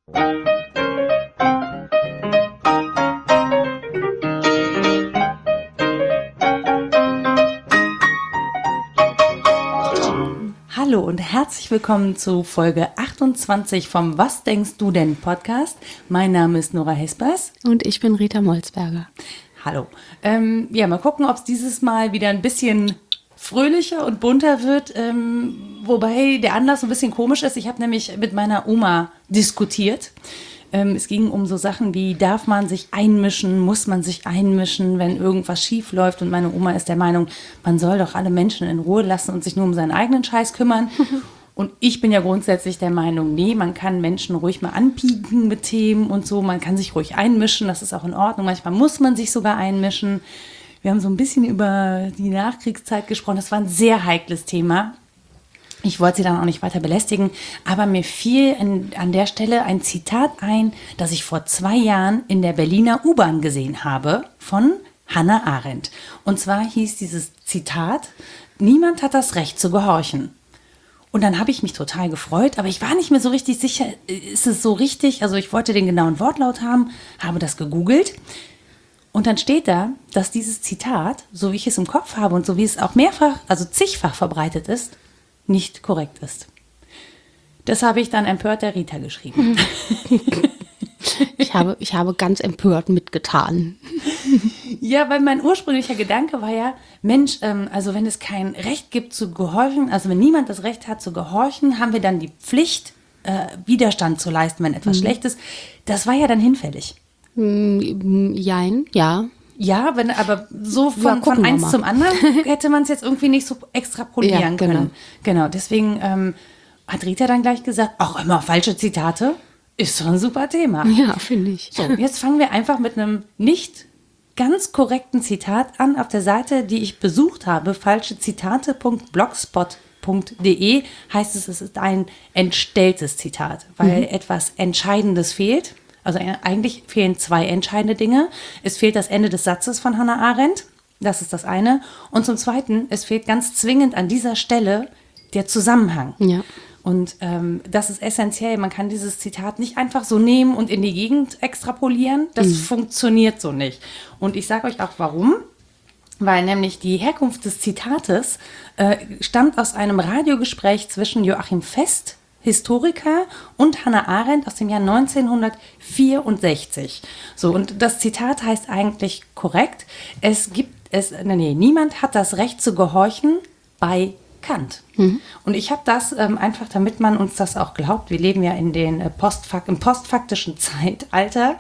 Hallo und herzlich willkommen zu Folge 28 vom Was denkst du denn Podcast. Mein Name ist Nora Hespers. Und ich bin Rita Molzberger. Hallo. Mal gucken, ob es dieses Mal wieder ein bisschen fröhlicher und bunter wird, wobei der Anlass ein bisschen komisch ist. Ich habe nämlich mit meiner Oma diskutiert. Es ging um so Sachen wie, darf man sich einmischen, muss man sich einmischen, wenn irgendwas schief läuft. Und meine Oma ist der Meinung, man soll doch alle Menschen in Ruhe lassen und sich nur um seinen eigenen Scheiß kümmern. Und ich bin ja grundsätzlich der Meinung, nee, man kann Menschen ruhig mal anpieken mit Themen und so. Man kann sich ruhig einmischen, das ist auch in Ordnung. Manchmal muss man sich sogar einmischen. Wir haben so ein bisschen über die Nachkriegszeit gesprochen. Das war ein sehr heikles Thema. Ich wollte sie dann auch nicht weiter belästigen, aber mir fiel an der Stelle ein Zitat ein, das ich vor 2 Jahren in der Berliner U-Bahn gesehen habe von Hannah Arendt. Und zwar hieß dieses Zitat, niemand hat das Recht zu gehorchen. Und dann habe ich mich total gefreut, aber ich war nicht mehr so richtig sicher, ist es so richtig? Also ich wollte den genauen Wortlaut haben, habe das gegoogelt. Und dann steht da, dass dieses Zitat, so wie ich es im Kopf habe und so wie es auch mehrfach, also zigfach verbreitet ist, nicht korrekt ist. Das habe ich dann empört der Rita geschrieben. Ich habe ganz empört mitgetan. Ja, weil mein ursprünglicher Gedanke war ja, Mensch, also wenn es kein Recht gibt zu gehorchen, also wenn niemand das Recht hat zu gehorchen, haben wir dann die Pflicht, Widerstand zu leisten, wenn etwas schlecht ist. Das war ja dann hinfällig. Jein, ja. Ja, aber so von eins zum anderen hätte man es jetzt irgendwie nicht so extrapolieren können. Genau, deswegen hat Rita dann gleich gesagt, auch immer falsche Zitate ist doch ein super Thema. Ja, finde ich. So, jetzt fangen wir einfach mit einem nicht ganz korrekten Zitat an. Auf der Seite, die ich besucht habe, falschezitate.blogspot.de, heißt es ist ein entstelltes Zitat, weil etwas Entscheidendes fehlt. Also eigentlich fehlen 2 entscheidende Dinge. Es fehlt das Ende des Satzes von Hannah Arendt. Das ist das eine. Und zum Zweiten, es fehlt ganz zwingend an dieser Stelle der Zusammenhang. Ja. Und das ist essentiell. Man kann dieses Zitat nicht einfach so nehmen und in die Gegend extrapolieren. Das funktioniert so nicht. Und ich sage euch auch, warum. Weil nämlich die Herkunft des Zitates stammt aus einem Radiogespräch zwischen Joachim Fest, Historiker, und Hannah Arendt aus dem Jahr 1964. So, und das Zitat heißt eigentlich korrekt, niemand hat das Recht zu gehorchen bei Kant. Und ich habe das einfach, damit man uns das auch glaubt, wir leben ja in den im postfaktischen Zeitalter,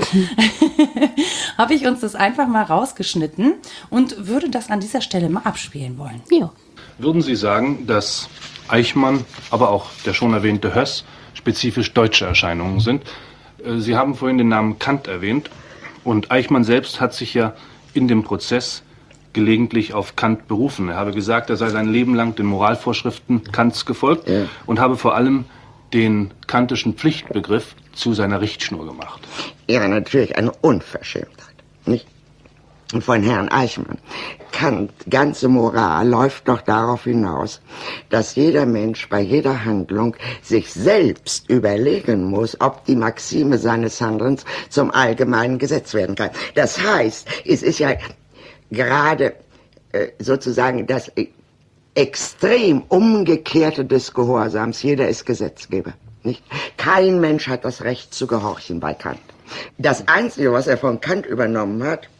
habe ich uns das einfach mal rausgeschnitten und würde das an dieser Stelle mal abspielen wollen. Ja. Würden Sie sagen, dass Eichmann, aber auch der schon erwähnte Höss spezifisch deutsche Erscheinungen sind? Sie haben vorhin den Namen Kant erwähnt und Eichmann selbst hat sich ja in dem Prozess gelegentlich auf Kant berufen. Er habe gesagt, er sei sein Leben lang den Moralvorschriften Kants gefolgt und habe vor allem den kantischen Pflichtbegriff zu seiner Richtschnur gemacht. Ja, natürlich eine Unverschämtheit, nicht? Von Herrn Eichmann. Kant, ganze Moral läuft doch darauf hinaus, dass jeder Mensch bei jeder Handlung sich selbst überlegen muss, ob die Maxime seines Handelns zum allgemeinen Gesetz werden kann. Das heißt, es ist ja gerade sozusagen das extrem Umgekehrte des Gehorsams. Jeder ist Gesetzgeber, nicht? Kein Mensch hat das Recht zu gehorchen bei Kant. Das Einzige, was er von Kant übernommen hat,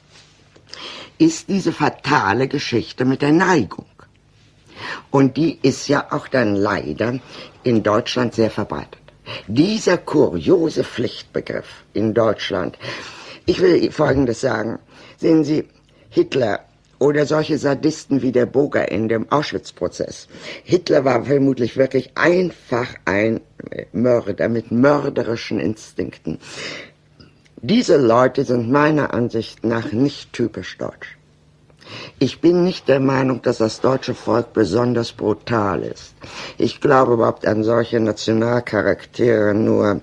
ist diese fatale Geschichte mit der Neigung. Und die ist ja auch dann leider in Deutschland sehr verbreitet. Dieser kuriose Pflichtbegriff in Deutschland. Ich will Folgendes sagen. Sehen Sie, Hitler oder solche Sadisten wie der Boger in dem Auschwitz-Prozess. Hitler war vermutlich wirklich einfach ein Mörder mit mörderischen Instinkten. Diese Leute sind meiner Ansicht nach nicht typisch deutsch. Ich bin nicht der Meinung, dass das deutsche Volk besonders brutal ist. Ich glaube überhaupt an solche Nationalcharaktere nur.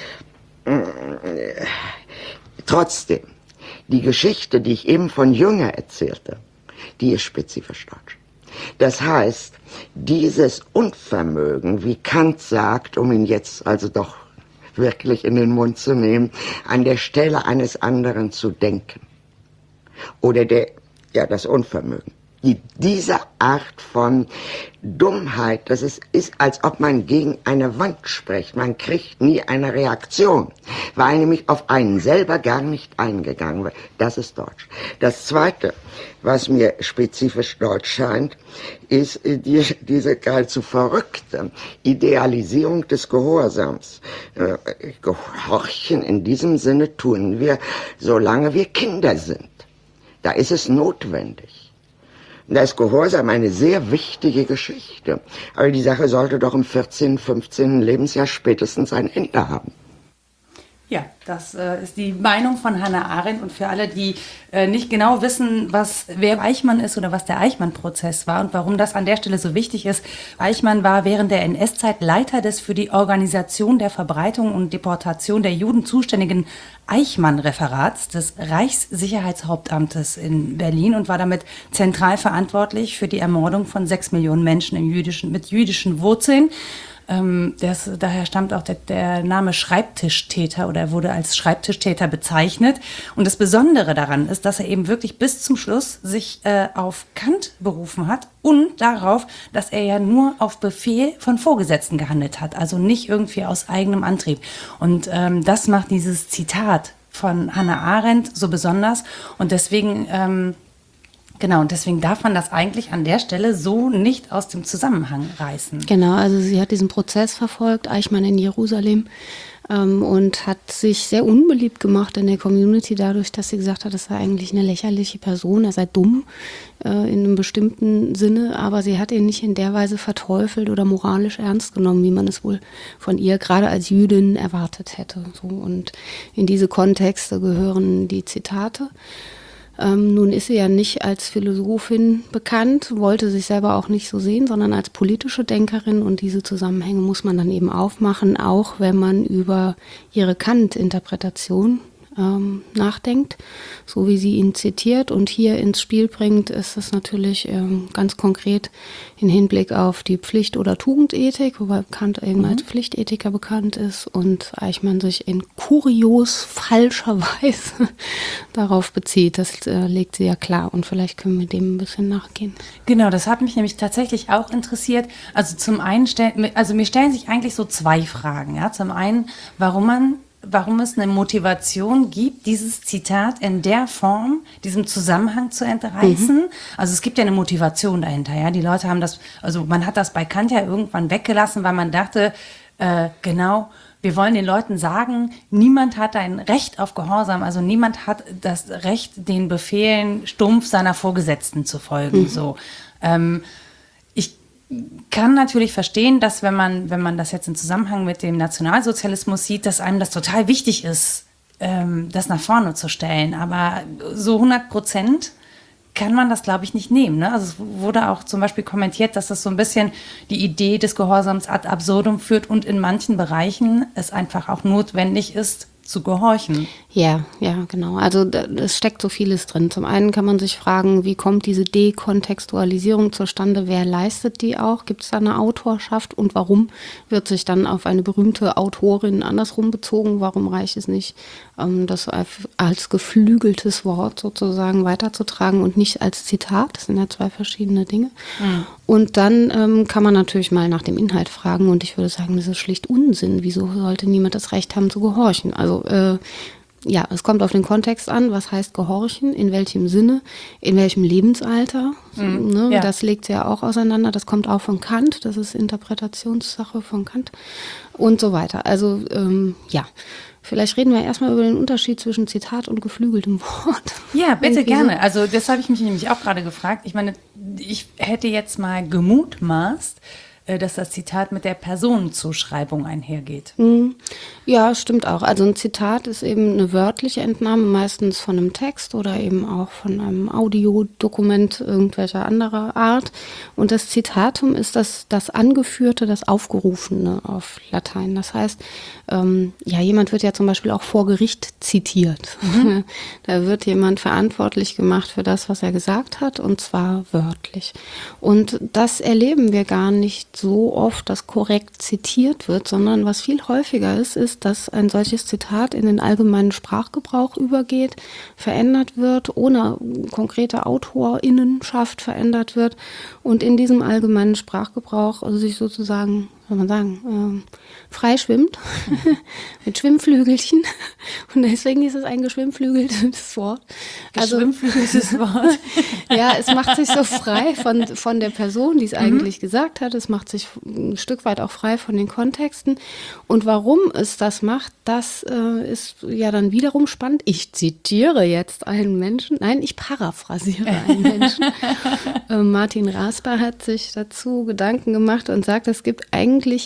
Trotzdem, die Geschichte, die ich eben von Jünger erzählte, die ist spezifisch deutsch. Das heißt, dieses Unvermögen, wie Kant sagt, um ihn jetzt also doch wirklich in den Mund zu nehmen, an der Stelle eines anderen zu denken. Oder das Unvermögen. Diese Art von Dummheit, das ist, als ob man gegen eine Wand spricht. Man kriegt nie eine Reaktion, weil nämlich auf einen selber gar nicht eingegangen wird. Das ist Deutsch. Das Zweite, was mir spezifisch deutsch scheint, ist diese geradezu verrückte Idealisierung des Gehorsams. Gehorchen in diesem Sinne tun wir, solange wir Kinder sind. Da ist es notwendig. Da ist Gehorsam eine sehr wichtige Geschichte. Aber die Sache sollte doch im 14., 15. Lebensjahr spätestens ein Ende haben. Ja, das ist die Meinung von Hannah Arendt. Und für alle, die nicht genau wissen, wer Eichmann ist oder was der Eichmann-Prozess war und warum das an der Stelle so wichtig ist. Eichmann war während der NS-Zeit Leiter des für die Organisation der Verbreitung und Deportation der Juden zuständigen Eichmann-Referats des Reichssicherheitshauptamtes in Berlin und war damit zentral verantwortlich für die Ermordung von 6 Millionen Menschen mit jüdischen Wurzeln. Daher stammt auch der Name Schreibtischtäter oder er wurde als Schreibtischtäter bezeichnet. Und das Besondere daran ist, dass er eben wirklich bis zum Schluss sich auf Kant berufen hat und darauf, dass er ja nur auf Befehl von Vorgesetzten gehandelt hat, also nicht irgendwie aus eigenem Antrieb. Und das macht dieses Zitat von Hannah Arendt so besonders und deswegen und deswegen darf man das eigentlich an der Stelle so nicht aus dem Zusammenhang reißen. Genau, also sie hat diesen Prozess verfolgt, Eichmann in Jerusalem, und hat sich sehr unbeliebt gemacht in der Community dadurch, dass sie gesagt hat, das sei eigentlich eine lächerliche Person, er sei dumm in einem bestimmten Sinne, aber sie hat ihn nicht in der Weise verteufelt oder moralisch ernst genommen, wie man es wohl von ihr gerade als Jüdin erwartet hätte. So, und in diese Kontexte gehören die Zitate. Nun ist sie ja nicht als Philosophin bekannt, wollte sich selber auch nicht so sehen, sondern als politische Denkerin und diese Zusammenhänge muss man dann eben aufmachen, auch wenn man über ihre Kant-Interpretation nachdenkt, so wie sie ihn zitiert und hier ins Spiel bringt, ist es natürlich ganz konkret in Hinblick auf die Pflicht- oder Tugendethik, wobei Kant eben als Pflichtethiker bekannt ist und Eichmann sich in kurios falscher Weise darauf bezieht. Das legt sie ja klar und vielleicht können wir dem ein bisschen nachgehen. Genau, das hat mich nämlich tatsächlich auch interessiert. Also zum einen, mir stellen sich eigentlich so 2 Fragen. Ja? Zum einen, warum es eine Motivation gibt, dieses Zitat in der Form, diesem Zusammenhang zu entreißen. Also es gibt ja eine Motivation dahinter, ja. Die Leute haben man hat das bei Kant ja irgendwann weggelassen, weil man dachte, wir wollen den Leuten sagen, niemand hat ein Recht auf Gehorsam, also niemand hat das Recht, den Befehlen stumpf seiner Vorgesetzten zu folgen, so. Ich kann natürlich verstehen, dass wenn man das jetzt im Zusammenhang mit dem Nationalsozialismus sieht, dass einem das total wichtig ist, das nach vorne zu stellen. Aber so 100% kann man das, glaube ich, nicht nehmen. Ne? Also es wurde auch zum Beispiel kommentiert, dass das so ein bisschen die Idee des Gehorsams ad absurdum führt und in manchen Bereichen es einfach auch notwendig ist, zu gehorchen. Ja, genau. Also es steckt so vieles drin. Zum einen kann man sich fragen, wie kommt diese Dekontextualisierung zustande? Wer leistet die auch? Gibt es da eine Autorschaft? Und warum wird sich dann auf eine berühmte Autorin andersrum bezogen? Warum reicht es nicht, das als geflügeltes Wort sozusagen weiterzutragen und nicht als Zitat? Das sind ja 2 verschiedene Dinge. Und dann kann man natürlich mal nach dem Inhalt fragen und ich würde sagen, das ist schlicht Unsinn. Wieso sollte niemand das Recht haben zu gehorchen? Also es kommt auf den Kontext an, was heißt gehorchen, in welchem Sinne, in welchem Lebensalter. Das legt sie ja auch auseinander, das kommt auch von Kant, das ist Interpretationssache von Kant und so weiter. Also vielleicht reden wir erstmal über den Unterschied zwischen Zitat und geflügeltem Wort. Ja, bitte gerne. Also das habe ich mich nämlich auch gerade gefragt. Ich meine, ich hätte jetzt mal gemutmaßt, dass das Zitat mit der Personenzuschreibung einhergeht. Ja, stimmt auch. Also ein Zitat ist eben eine wörtliche Entnahme, meistens von einem Text oder eben auch von einem Audiodokument irgendwelcher anderer Art. Und das Zitatum ist das Angeführte, das Aufgerufene auf Latein. Das heißt, jemand wird ja zum Beispiel auch vor Gericht zitiert. Da wird jemand verantwortlich gemacht für das, was er gesagt hat, und zwar wörtlich. Und das erleben wir gar nicht so oft, dass korrekt zitiert wird, sondern was viel häufiger ist, dass ein solches Zitat in den allgemeinen Sprachgebrauch übergeht, verändert wird, ohne konkrete AutorInnenschaft verändert wird und in diesem allgemeinen Sprachgebrauch also sich sozusagen, soll man sagen, freischwimmt mit Schwimmflügelchen. Und deswegen ist es ein geschwimmflügeltes Wort. Geschwimmflügeltes Wort. Ja, es macht sich so frei von der Person, die es eigentlich gesagt hat. Es macht sich ein Stück weit auch frei von den Kontexten. Und warum es das macht, das ist ja dann wiederum spannend. Ich zitiere jetzt einen Menschen. Nein, ich paraphrasiere einen Menschen. Martin Rasper hat sich dazu Gedanken gemacht und sagt, es gibt eigentlich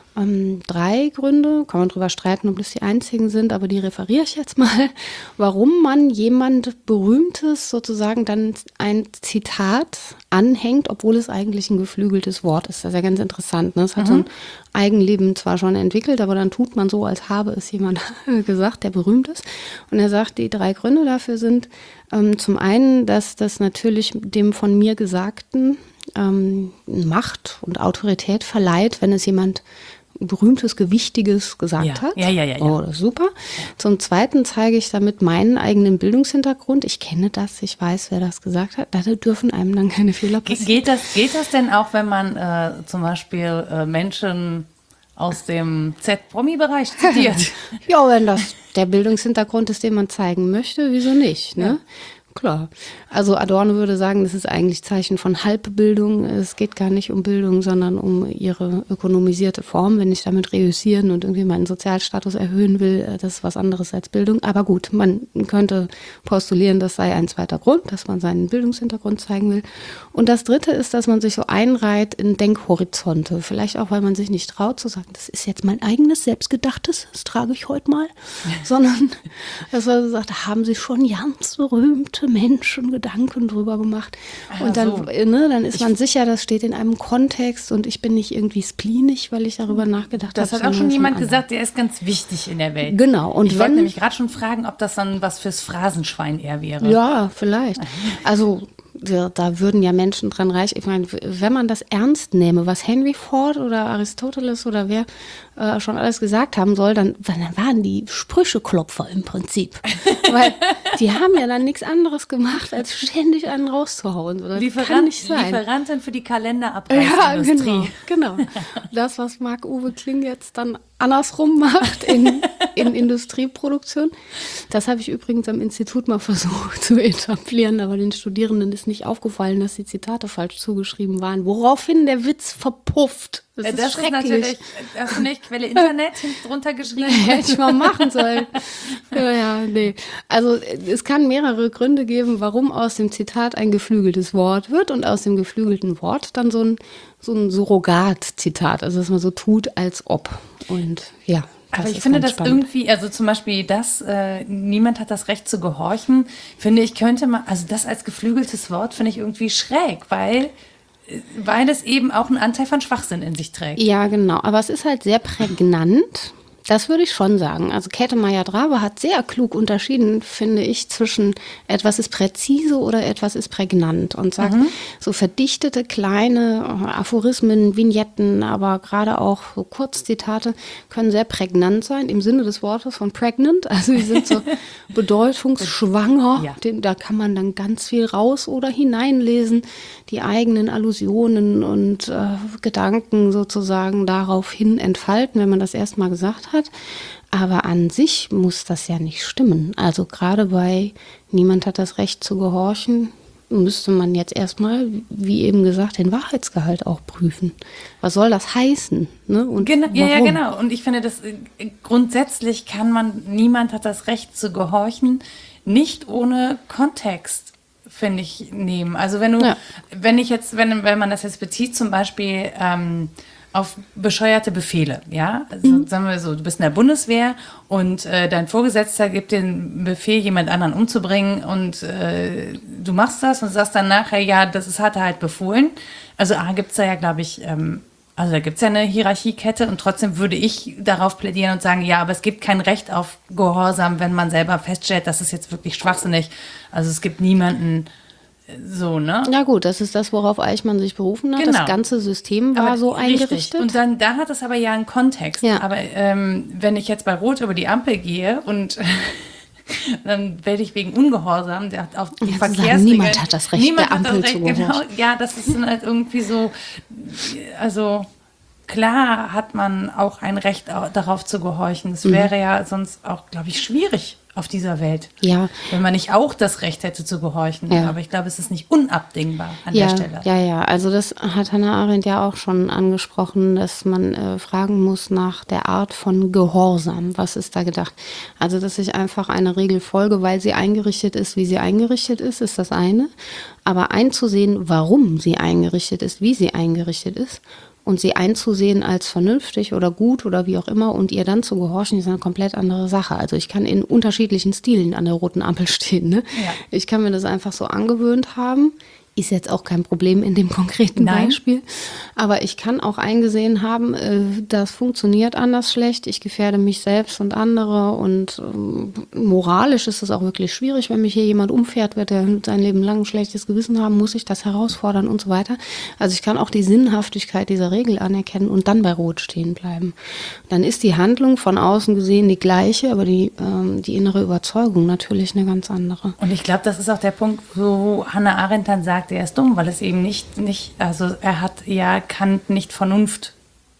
3 Gründe, kann man drüber streiten, ob das die einzigen sind, aber die referiere ich jetzt mal, warum man jemand Berühmtes sozusagen dann ein Zitat anhängt, obwohl es eigentlich ein geflügeltes Wort ist. Das ist ja ganz interessant. Ne? Es hat so ein Eigenleben zwar schon entwickelt, aber dann tut man so, als habe es jemand gesagt, der berühmt ist. Und er sagt, die 3 Gründe dafür sind zum einen, dass das natürlich dem von mir Gesagten Macht und Autorität verleiht, wenn es jemand Berühmtes, Gewichtiges gesagt hat. Ja. Oh, das ist super. Zum Zweiten zeige ich damit meinen eigenen Bildungshintergrund. Ich kenne das, ich weiß, wer das gesagt hat. Da dürfen einem dann keine Fehler passieren. Geht das denn auch, wenn man zum Beispiel Menschen aus dem Z-Promi-Bereich zitiert? Ja, wenn das der Bildungshintergrund ist, den man zeigen möchte, wieso nicht, ne? Klar. Also Adorno würde sagen, das ist eigentlich Zeichen von Halbbildung. Es geht gar nicht um Bildung, sondern um ihre ökonomisierte Form. Wenn ich damit reüssieren und irgendwie meinen Sozialstatus erhöhen will, das ist was anderes als Bildung. Aber gut, man könnte postulieren, das sei ein zweiter Grund, dass man seinen Bildungshintergrund zeigen will. Und das Dritte ist, dass man sich so einreiht in Denkhorizonte. Vielleicht auch, weil man sich nicht traut zu sagen, das ist jetzt mein eigenes, selbstgedachtes, das trage ich heute mal. Sondern, dass man sagt, da haben Sie schon ganz berühmte Menschen Gedanken drüber gemacht. Und dann, dann ist man sicher, das steht in einem Kontext und ich bin nicht irgendwie spleenig, weil ich darüber nachgedacht habe. Das hat auch schon jemand gesagt, der ist ganz wichtig in der Welt. Genau. Und ich wollte nämlich gerade schon fragen, ob das dann was fürs Phrasenschwein eher wäre. Ja, vielleicht. Also da würden ja Menschen dran reich. Ich meine, wenn man das ernst nehme, was Henry Ford oder Aristoteles oder wer schon alles gesagt haben soll, dann waren die Sprücheklopfer im Prinzip. Weil die haben ja dann nichts anderes gemacht, als ständig einen rauszuhauen. Das kann nicht sein. Lieferantin für die Kalenderabreißindustrie. Ja, genau. Das, was Marc-Uwe Kling jetzt dann andersrum macht in Industrieproduktion. Das habe ich übrigens am Institut mal versucht zu etablieren, aber den Studierenden ist nicht aufgefallen, dass die Zitate falsch zugeschrieben waren, woraufhin der Witz verpufft. Das ist schrecklich. Natürlich, hast du nicht Quelle Internet drunter geschrieben? Hätte ich mal machen sollen. Nee. Also es kann mehrere Gründe geben, warum aus dem Zitat ein geflügeltes Wort wird und aus dem geflügelten Wort dann so ein Surrogat-Zitat, also dass man so tut, als ob. Und ja. Aber ich finde das spannend. Irgendwie, also zum Beispiel das, niemand hat das Recht zu gehorchen, finde ich, könnte man, also das als geflügeltes Wort finde ich irgendwie schräg, weil es eben auch einen Anteil von Schwachsinn in sich trägt. Ja, genau. Aber es ist halt sehr prägnant. Das würde ich schon sagen. Also Käthe Meyer-Drabe hat sehr klug unterschieden, finde ich, zwischen etwas ist präzise oder etwas ist prägnant und sagt, so verdichtete kleine Aphorismen, Vignetten, aber gerade auch so Kurzzitate können sehr prägnant sein, im Sinne des Wortes von pregnant. Also die sind so bedeutungsschwanger. Ja. Da kann man dann ganz viel raus oder hineinlesen, die eigenen Allusionen und Gedanken sozusagen daraufhin entfalten, wenn man das erstmal gesagt hat. Aber an sich muss das ja nicht stimmen. Also gerade bei niemand hat das Recht zu gehorchen, müsste man jetzt erstmal, wie eben gesagt, den Wahrheitsgehalt auch prüfen. Was soll das heißen? Ne? Und genau, warum? Ja, genau. Und ich finde, dass grundsätzlich niemand hat das Recht zu gehorchen, nicht ohne Kontext, finde ich, nehmen. Also wenn man das jetzt bezieht, zum Beispiel auf bescheuerte Befehle, ja, also sagen wir so, du bist in der Bundeswehr und dein Vorgesetzter gibt dir einen Befehl, jemand anderen umzubringen und du machst das und sagst dann nachher, ja, hat er halt befohlen. Also gibt es da ja, glaube ich, da gibt es ja eine Hierarchiekette und trotzdem würde ich darauf plädieren und sagen, ja, aber es gibt kein Recht auf Gehorsam, wenn man selber feststellt, das ist jetzt wirklich schwachsinnig. Also es gibt niemanden, So, ne? Ja gut, das ist das, worauf Eichmann sich berufen hat. Genau. Das ganze System war Aber so richtig. eingerichtet. Und dann da hat es aber ja einen Kontext. Ja. Aber wenn ich jetzt bei Rot über die Ampel gehe und dann werde ich wegen Ungehorsam auf die Ja, zu sagen, Verkehrsregeln... niemand hat das Recht, Niemand der hat das Ampel Recht, zu genau. gehorchen. Ja, das ist dann halt irgendwie so... Also klar hat man auch ein Recht darauf zu gehorchen. Es wäre ja sonst auch, glaube ich, schwierig auf dieser Welt. Ja. Wenn man nicht auch das Recht hätte zu gehorchen. Ja. Aber ich glaube, es ist nicht unabdingbar an der Stelle. Ja. Also das hat Hannah Arendt ja auch schon angesprochen, dass man fragen muss nach der Art von Gehorsam. Was ist da gedacht? Also, dass ich einfach einer Regel folge, weil sie eingerichtet ist, wie sie eingerichtet ist das eine. Aber einzusehen, warum sie eingerichtet ist, wie sie eingerichtet ist, und sie einzusehen als vernünftig oder gut oder wie auch immer und ihr dann zu gehorchen, ist eine komplett andere Sache. Also ich kann in unterschiedlichen Stilen an der roten Ampel stehen. Ne? Ja. Ich kann mir das einfach so angewöhnt haben. Ist jetzt auch kein Problem in dem konkreten Nein. Beispiel. Aber ich kann auch eingesehen haben, das funktioniert anders schlecht. Ich gefährde mich selbst und andere. Und moralisch ist es auch wirklich schwierig, wenn mich hier jemand umfährt, wird er sein Leben lang ein schlechtes Gewissen haben, muss ich das herausfordern und so weiter. Also ich kann auch die Sinnhaftigkeit dieser Regel anerkennen und dann bei Rot stehen bleiben. Dann ist die Handlung von außen gesehen die gleiche, aber die innere Überzeugung natürlich eine ganz andere. Und ich glaube, das ist auch der Punkt, wo Hannah Arendt dann sagt, er ist dumm, weil es eben nicht, also er hat ja Kant nicht Vernunft,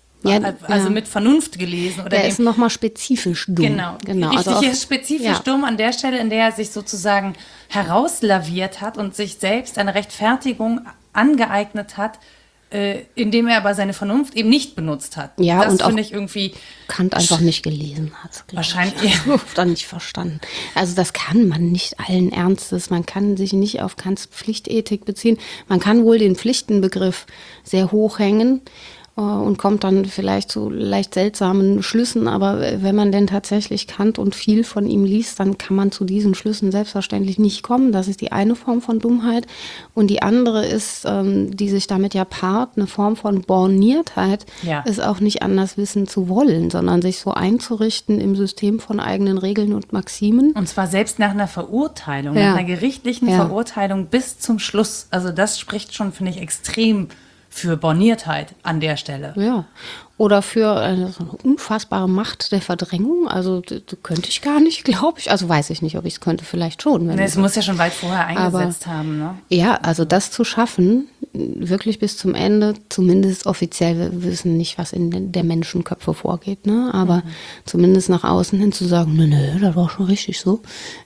mit Vernunft gelesen. Oder Der ist nochmal spezifisch dumm. Genau. Also Richtig, ist spezifisch dumm an der Stelle, in der er sich sozusagen herauslaviert hat und sich selbst eine Rechtfertigung angeeignet hat, indem er aber seine Vernunft eben nicht benutzt hat. Ja, das und auch finde ich irgendwie Kant einfach nicht gelesen hat. wahrscheinlich. Dann nicht verstanden. Also das kann man nicht allen Ernstes. Man kann sich nicht auf Kants Pflichtethik beziehen. Man kann wohl den Pflichtenbegriff sehr hoch hängen und kommt dann vielleicht zu leicht seltsamen Schlüssen. Aber wenn man denn tatsächlich Kant und viel von ihm liest, dann kann man zu diesen Schlüssen selbstverständlich nicht kommen. Das ist die eine Form von Dummheit. Und die andere ist, die sich damit ja paart, eine Form von Borniertheit, ist auch nicht anders wissen zu wollen, sondern sich so einzurichten im System von eigenen Regeln und Maximen. Und zwar selbst nach einer Verurteilung, nach einer gerichtlichen Verurteilung bis zum Schluss. Also das spricht schon, finde ich, extrem für Borniertheit an der Stelle. Ja, oder für so eine unfassbare Macht der Verdrängung. Also könnte ich gar nicht, glaube ich. Also weiß ich nicht, ob ich es könnte, vielleicht schon. Es muss ja schon weit vorher eingesetzt haben. Ne? Ja, also das zu schaffen, wirklich bis zum Ende, zumindest offiziell, wir wissen nicht, was in der Menschenköpfe vorgeht, ne? Aber zumindest nach außen hin zu sagen, nee, das war schon richtig so.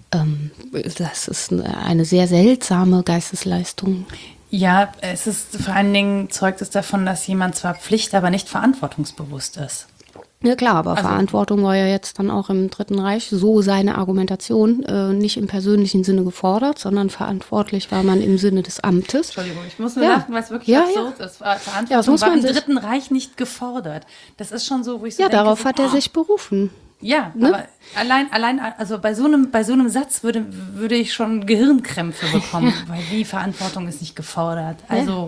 Das ist eine sehr seltsame Geistesleistung. Ja, es ist vor allen Dingen, zeugt es davon, dass jemand zwar Pflicht, aber nicht verantwortungsbewusst ist. Ja klar, aber Verantwortung war ja jetzt dann auch im Dritten Reich so seine Argumentation nicht im persönlichen Sinne gefordert, sondern verantwortlich war man im Sinne des Amtes. Entschuldigung, ich muss nur lachen, weil es wirklich absurd ist. Verantwortung war im Dritten Reich nicht gefordert. Das ist schon so, wo ich so denke, darauf hat er sich berufen. Ja, aber allein, also bei so einem Satz würde ich schon Gehirnkrämpfe bekommen, weil die Verantwortung ist nicht gefordert. Also,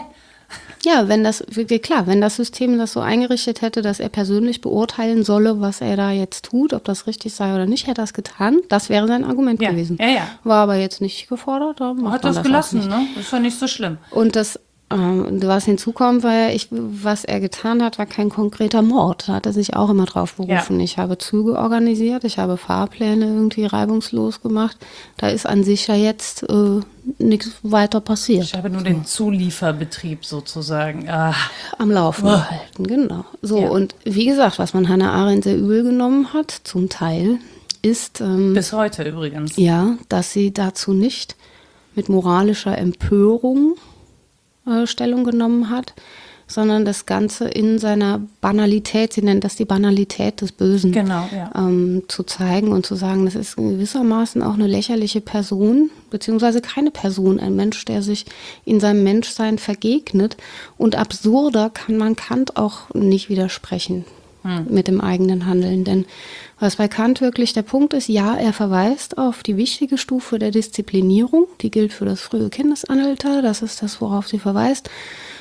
Ja, wenn das System das so eingerichtet hätte, dass er persönlich beurteilen solle, was er da jetzt tut, ob das richtig sei oder nicht, hätte er es getan. Das wäre sein Argument gewesen. Ja. War aber jetzt nicht gefordert. Da macht Hat man das auch gelassen, nicht. ne? Das war nicht so schlimm. Und das, was hinzukommt, was er getan hat, war kein konkreter Mord. Da hat er sich auch immer drauf berufen. Ja. Ich habe Züge organisiert, ich habe Fahrpläne irgendwie reibungslos gemacht. Da ist an sich ja jetzt nichts weiter passiert. Ich habe nur den Zulieferbetrieb sozusagen am Laufen gehalten, genau. So, und wie gesagt, was man Hannah Arendt sehr übel genommen hat, zum Teil, ist bis heute übrigens. Ja, dass sie dazu nicht mit moralischer Empörung Stellung genommen hat, sondern das Ganze in seiner Banalität, sie nennt das die Banalität des Bösen, zu zeigen und zu sagen, das ist gewissermaßen auch eine lächerliche Person, beziehungsweise keine Person, ein Mensch, der sich in seinem Menschsein vergegnet, und absurder kann man Kant auch nicht widersprechen mit dem eigenen Handeln, denn was bei Kant wirklich der Punkt ist, ja, er verweist auf die wichtige Stufe der Disziplinierung, die gilt für das frühe Kindesalter, das ist das, worauf sie verweist.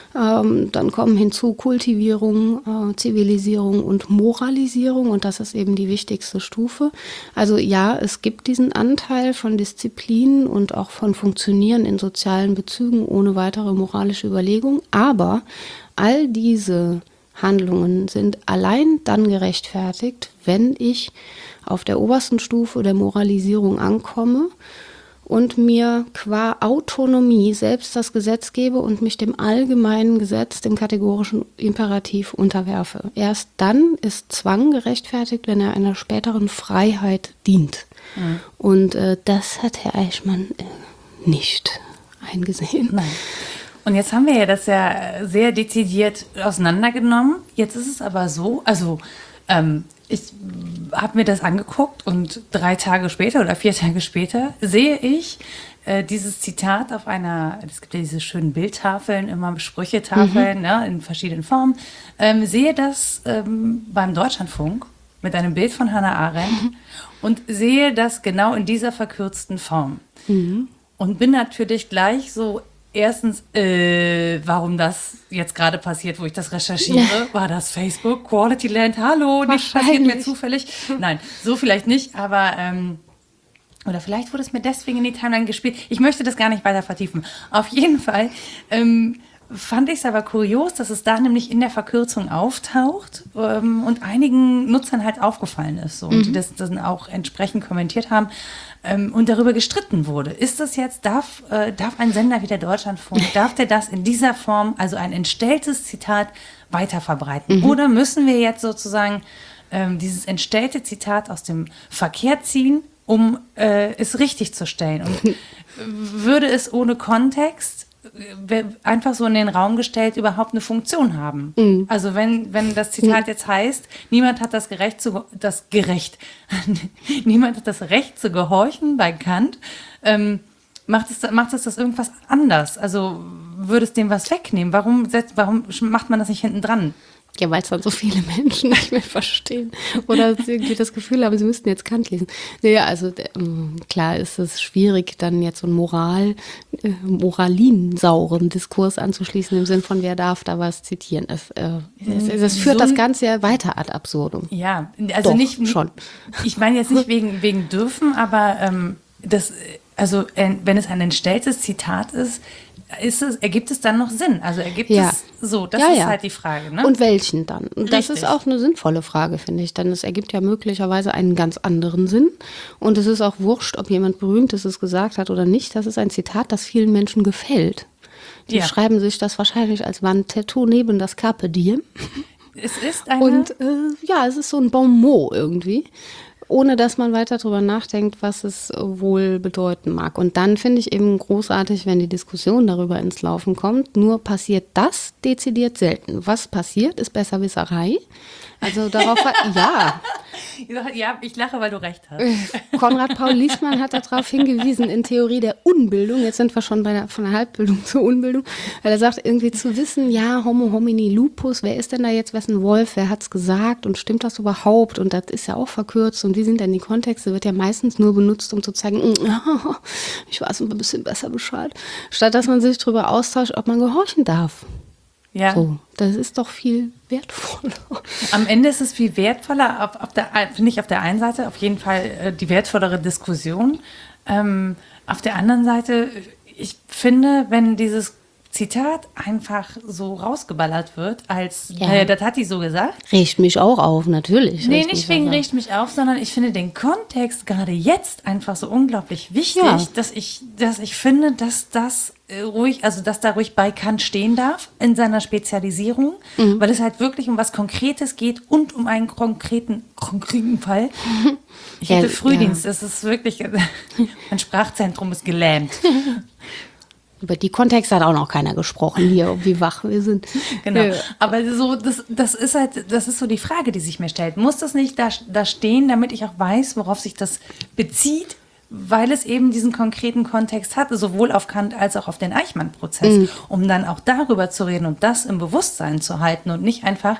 Dann kommen hinzu Kultivierung, Zivilisierung und Moralisierung und das ist eben die wichtigste Stufe. Also ja, es gibt diesen Anteil von Disziplin und auch von Funktionieren in sozialen Bezügen ohne weitere moralische Überlegung, aber all diese Handlungen sind allein dann gerechtfertigt, wenn ich auf der obersten Stufe der Moralisierung ankomme und mir qua Autonomie selbst das Gesetz gebe und mich dem allgemeinen Gesetz, dem kategorischen Imperativ unterwerfe. Erst dann ist Zwang gerechtfertigt, wenn er einer späteren Freiheit dient. Mhm. Und das hat Herr Eichmann nicht eingesehen. Nein. Und jetzt haben wir ja das ja sehr dezidiert auseinandergenommen. Jetzt ist es aber so, also ich habe mir das angeguckt und 3 Tage später oder 4 Tage später sehe ich dieses Zitat auf einer, es gibt ja diese schönen Bildtafeln, immer Sprüchetafeln, ne, in verschiedenen Formen, sehe das beim Deutschlandfunk mit einem Bild von Hannah Arendt und sehe das genau in dieser verkürzten Form. Und bin natürlich gleich so, erstens, warum das jetzt gerade passiert, wo ich das recherchiere, war das Facebook, Quality Land, hallo, nicht passiert mir zufällig. Nein, so vielleicht nicht, aber, oder vielleicht wurde es mir deswegen in die Timeline gespielt. Ich möchte das gar nicht weiter vertiefen. Auf jeden Fall fand ich es aber kurios, dass es da nämlich in der Verkürzung auftaucht und einigen Nutzern halt aufgefallen ist so, und die das dann auch entsprechend kommentiert haben und darüber gestritten wurde. Ist das jetzt, darf ein Sender wie der Deutschlandfunk, darf der das in dieser Form, also ein entstelltes Zitat, weiterverbreiten? Oder müssen wir jetzt sozusagen dieses entstellte Zitat aus dem Verkehr ziehen, um es richtig zu stellen? Und würde es ohne Kontext einfach so in den Raum gestellt überhaupt eine Funktion haben? Also wenn das Zitat jetzt heißt, niemand hat niemand hat das Recht zu gehorchen bei Kant, macht es das irgendwas anders? Also würde es dem was wegnehmen? Warum macht man das nicht hinten dran? Ja, weil es dann so viele Menschen nicht mehr verstehen oder irgendwie das Gefühl haben, sie müssten jetzt Kant lesen. Naja, also klar ist es schwierig, dann jetzt so einen moralinsauren Diskurs anzuschließen, im Sinn von, wer darf da was zitieren. Das führt das Ganze ja weiter ad absurdum. Ja, also doch, nicht schon. Ich meine jetzt nicht wegen dürfen, aber wenn es ein entstelltes Zitat ist, ergibt es dann noch Sinn? Also ergibt es so? Das ist halt die Frage. Ne? Und welchen dann? Und das ist auch eine sinnvolle Frage, finde ich. Denn es ergibt ja möglicherweise einen ganz anderen Sinn. Und es ist auch wurscht, ob jemand Berühmtes es gesagt hat oder nicht. Das ist ein Zitat, das vielen Menschen gefällt. Die schreiben sich das wahrscheinlich als Wandtattoo neben das Carpe Diem. Es ist eine... Und es ist so ein Bon mot irgendwie, ohne dass man weiter darüber nachdenkt, was es wohl bedeuten mag. Und dann finde ich eben großartig, wenn die Diskussion darüber ins Laufen kommt. Nur passiert das dezidiert selten. Was passiert, ist Besserwisserei. Also darauf Ja, ich lache, weil du recht hast. Konrad Paul Liesmann hat darauf hingewiesen in Theorie der Unbildung. Jetzt sind wir schon von der Halbbildung zur Unbildung. Weil er sagt, irgendwie zu wissen, ja, Homo homini lupus, wer ist denn da jetzt wessen Wolf, wer hat's gesagt und stimmt das überhaupt? Und das ist ja auch verkürzt. Und wie sind denn die Kontexte? Wird ja meistens nur benutzt, um zu zeigen, ich weiß ein bisschen besser Bescheid. Statt dass man sich darüber austauscht, ob man gehorchen darf. Ja. So, das ist doch viel wertvoller. Am Ende ist es viel wertvoller, finde ich auf der einen Seite auf jeden Fall die wertvollere Diskussion. Auf der anderen Seite, ich finde, wenn dieses Zitat einfach so rausgeballert wird, als, das hat die so gesagt. Riecht mich auch auf, natürlich. Nee, nicht wegen riecht mich auf, sondern ich finde den Kontext gerade jetzt einfach so unglaublich wichtig, dass ich finde, dass das dass da ruhig bei Kant stehen darf in seiner Spezialisierung, weil es halt wirklich um was Konkretes geht und um einen konkreten Fall. Ich hätte Frühdienst, das ist wirklich, mein Sprachzentrum ist gelähmt. Über die Kontexte hat auch noch keiner gesprochen hier, wie wach wir sind. Genau. Aber so, das ist so die Frage, die sich mir stellt. Muss das nicht da stehen, damit ich auch weiß, worauf sich das bezieht? Weil es eben diesen konkreten Kontext hat, sowohl auf Kant als auch auf den Eichmann-Prozess, um dann auch darüber zu reden und das im Bewusstsein zu halten und nicht einfach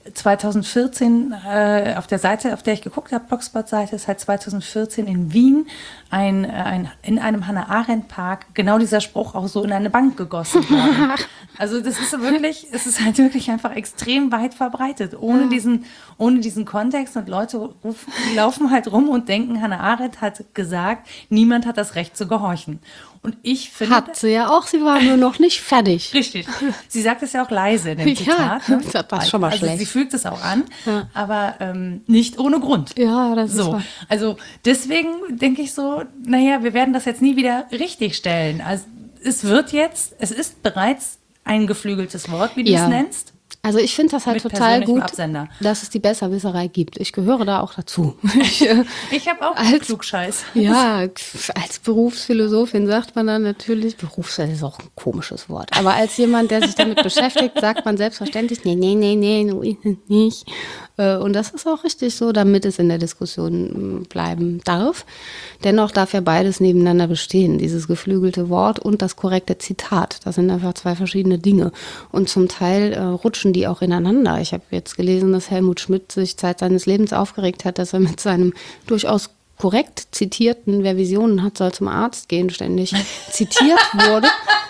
2014 auf der Seite, auf der ich geguckt habe, Blogspot-Seite, ist halt 2014 in Wien in einem Hannah-Arendt-Park genau dieser Spruch auch so in eine Bank gegossen worden. Also das ist wirklich, es ist halt wirklich einfach extrem weit verbreitet, ohne diesen Kontext, und Leute laufen halt rum und denken, Hannah Arendt hat gesagt, niemand hat das Recht zu gehorchen. Und ich finde... Hat sie ja auch, sie war nur noch nicht fertig. Richtig. Sie sagt es ja auch leise in dem Zitat. Ja, das ist schon mal schlecht. Sie fühlt es auch an, aber nicht ohne Grund. Ja, das ist so. wahr. Also deswegen denke ich so, naja, wir werden das jetzt nie wieder richtig stellen. Also es ist bereits ein geflügeltes Wort, wie du es nennst. Also ich finde das halt Mit total persönlichem gut, Absender. dass es die Besserwisserei gibt. Ich gehöre da auch dazu. Ich habe auch einen Klugscheiß. Ja, als Berufsphilosophin sagt man dann natürlich, Berufsphilosophin ist auch ein komisches Wort, aber als jemand, der sich damit beschäftigt, sagt man selbstverständlich, nee, so ist es nicht. Und das ist auch richtig so, damit es in der Diskussion bleiben darf. Dennoch darf ja beides nebeneinander bestehen, dieses geflügelte Wort und das korrekte Zitat. Das sind einfach zwei verschiedene Dinge. Und zum Teil rutschen die auch ineinander. Ich habe jetzt gelesen, dass Helmut Schmidt sich Zeit seines Lebens aufgeregt hat, dass er mit seinem durchaus korrekt zitierten, wer Visionen hat, soll zum Arzt gehen, ständig zitiert wurde.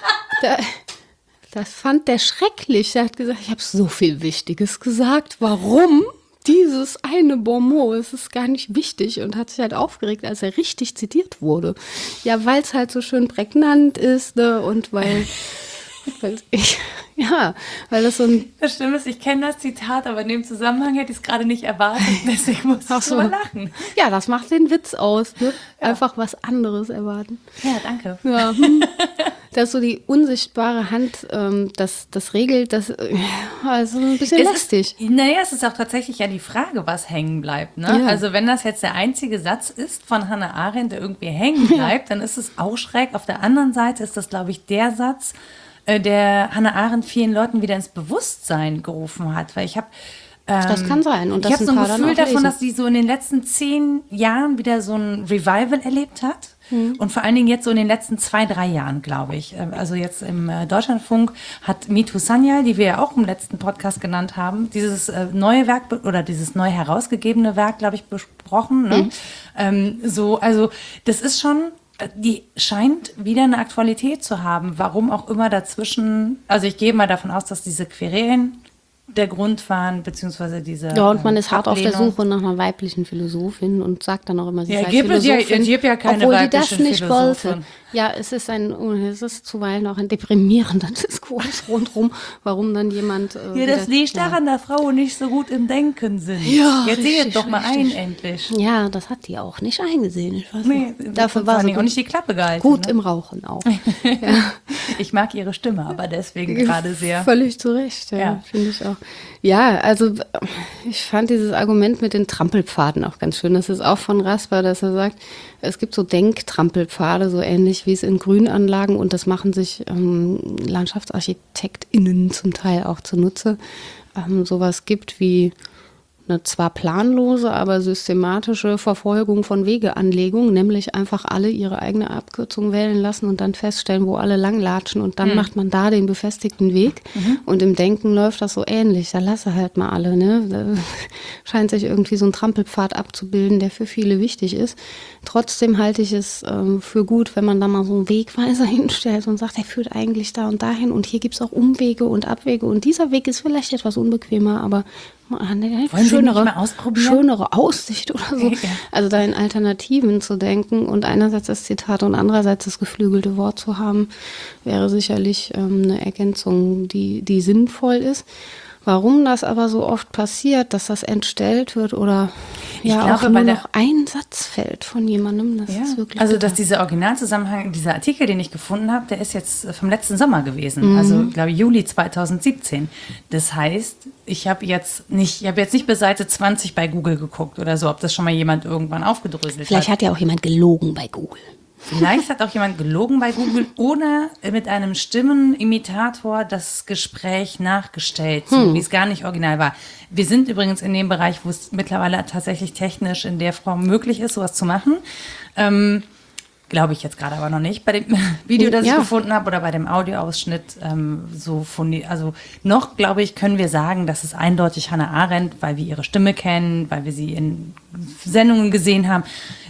Das fand der schrecklich. Er hat gesagt, ich habe so viel Wichtiges gesagt. Warum? Dieses eine Bonmot, es ist gar nicht wichtig, und hat sich halt aufgeregt, als er richtig zitiert wurde. Ja, weil es halt so schön prägnant ist, ne? Und weil das so ein... Das Schlimme ist, ich kenne das Zitat, aber in dem Zusammenhang hätte ich es gerade nicht erwartet, deswegen muss ich drüber lachen. Ja, das macht den Witz aus, ne? Einfach was anderes erwarten. Ja, danke. Ja, das ist so die unsichtbare Hand, das regelt, das also ein bisschen lästig. Es ist auch tatsächlich ja die Frage, was hängen bleibt. Ne? Ja. Also wenn das jetzt der einzige Satz ist von Hannah Arendt, der irgendwie hängen bleibt, dann ist es auch schräg. Auf der anderen Seite ist das, glaube ich, der Satz, der Hannah Arendt vielen Leuten wieder ins Bewusstsein gerufen hat. Weil ich habe das kann sein. Und ich habe so ein Gefühl davon, lesen. dass sie so in den letzten 10 Jahren wieder so ein Revival erlebt hat. Und vor allen Dingen jetzt so in den letzten 2-3 Jahren, glaube ich. Also jetzt im Deutschlandfunk hat Mitu Sanyal, die wir ja auch im letzten Podcast genannt haben, dieses neue Werk oder dieses neu herausgegebene Werk, glaube ich, besprochen. Ne? Also das ist schon... Die scheint wieder eine Aktualität zu haben, warum auch immer dazwischen, also ich gehe mal davon aus, dass diese Querelen der Grund waren, beziehungsweise diese Ja, und man ist hart auf der Ablehnung. Suche nach einer weiblichen Philosophin und sagt dann auch immer, sie sei gibt es Philosophin, ja keine obwohl die das weiblichen nicht Philosophen. wollte. Ja, es ist zuweilen auch ein deprimierender Diskurs rundherum, warum dann jemand... Ja, das liegt daran, dass Frauen nicht so gut im Denken sind. Ja, Jetzt seht richtig, doch mal richtig. endlich. Ja, das hat die auch nicht eingesehen. Ich weiß Nee, nicht. Dafür war sie auch nicht die Klappe gehalten. gut ne? im Rauchen auch. Ich mag ihre Stimme, aber deswegen gerade sehr. Völlig zu Recht, Ja. finde ich auch. Ja, also ich fand dieses Argument mit den Trampelpfaden auch ganz schön. Das ist auch von Rasper, dass er sagt, es gibt so Denktrampelpfade, so ähnlich wie es in Grünanlagen, und das machen sich LandschaftsarchitektInnen zum Teil auch zunutze, sowas gibt wie eine zwar planlose, aber systematische Verfolgung von Wegeanlegung, nämlich einfach alle ihre eigene Abkürzung wählen lassen und dann feststellen, wo alle langlatschen, und dann macht man da den befestigten Weg. Und im Denken läuft das so ähnlich. Da lasse halt mal alle, ne? Da scheint sich irgendwie so ein Trampelpfad abzubilden, der für viele wichtig ist. Trotzdem halte ich es für gut, wenn man da mal so einen Wegweiser hinstellt und sagt, der führt eigentlich da und dahin, und hier gibt es auch Umwege und Abwege, und dieser Weg ist vielleicht etwas unbequemer, aber mal ausprobieren? schönere Aussicht oder so. Ja. Also da in Alternativen zu denken und einerseits das Zitat und andererseits das geflügelte Wort zu haben, wäre sicherlich eine Ergänzung, die sinnvoll ist. Warum das aber so oft passiert, dass das entstellt wird oder glaube, auch nur noch ein Satz fällt von jemandem, das ist wirklich also, bitter. dass dieser Originalzusammenhang, dieser Artikel, den ich gefunden habe, der ist jetzt vom letzten Sommer gewesen. Also, ich glaube, Juli 2017. Das heißt, ich habe jetzt nicht bis Seite 20 bei Google geguckt oder so, ob das schon mal jemand irgendwann aufgedröselt Vielleicht hat ja auch jemand gelogen bei Google. Vielleicht hat auch jemand gelogen bei Google oder mit einem Stimmenimitator das Gespräch nachgestellt, so wie es gar nicht original war. Wir sind übrigens in dem Bereich, wo es mittlerweile tatsächlich technisch in der Form möglich ist, sowas zu machen. Glaube ich jetzt gerade aber noch nicht. Bei dem Video, das ich Ja. gefunden habe, oder bei dem Audioausschnitt, also noch, glaube ich, können wir sagen, dass es eindeutig Hannah Arendt, weil wir ihre Stimme kennen, weil wir sie in Sendungen gesehen haben.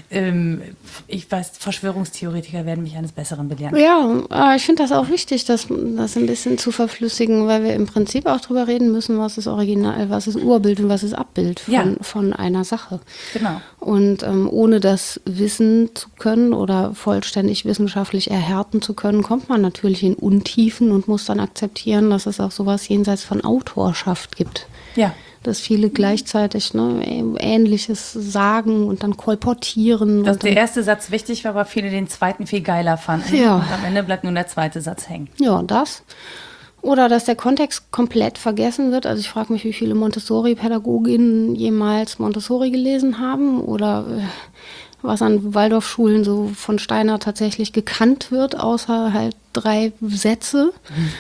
Ich weiß, Verschwörungstheoretiker werden mich eines Besseren belehren. Ja, aber ich finde das auch wichtig, das ein bisschen zu verflüssigen, weil wir im Prinzip auch drüber reden müssen, was ist Original, was ist Urbild und was ist Abbild von einer Sache. Genau. Und ohne das wissen zu können oder vollständig wissenschaftlich erhärten zu können, kommt man natürlich in Untiefen und muss dann akzeptieren, dass es auch sowas jenseits von Autorschaft gibt. Ja. Dass viele gleichzeitig Ähnliches sagen und dann kolportieren. Dass und der dann, erste Satz wichtig war, aber viele den zweiten viel geiler fanden. Ja. Und am Ende bleibt nur der zweite Satz hängen. ja, das. Oder dass der Kontext komplett vergessen wird. Also ich frage mich, wie viele Montessori-Pädagoginnen jemals Montessori gelesen haben oder was an Waldorfschulen so von Steiner tatsächlich gekannt wird, außer halt 3 Sätze.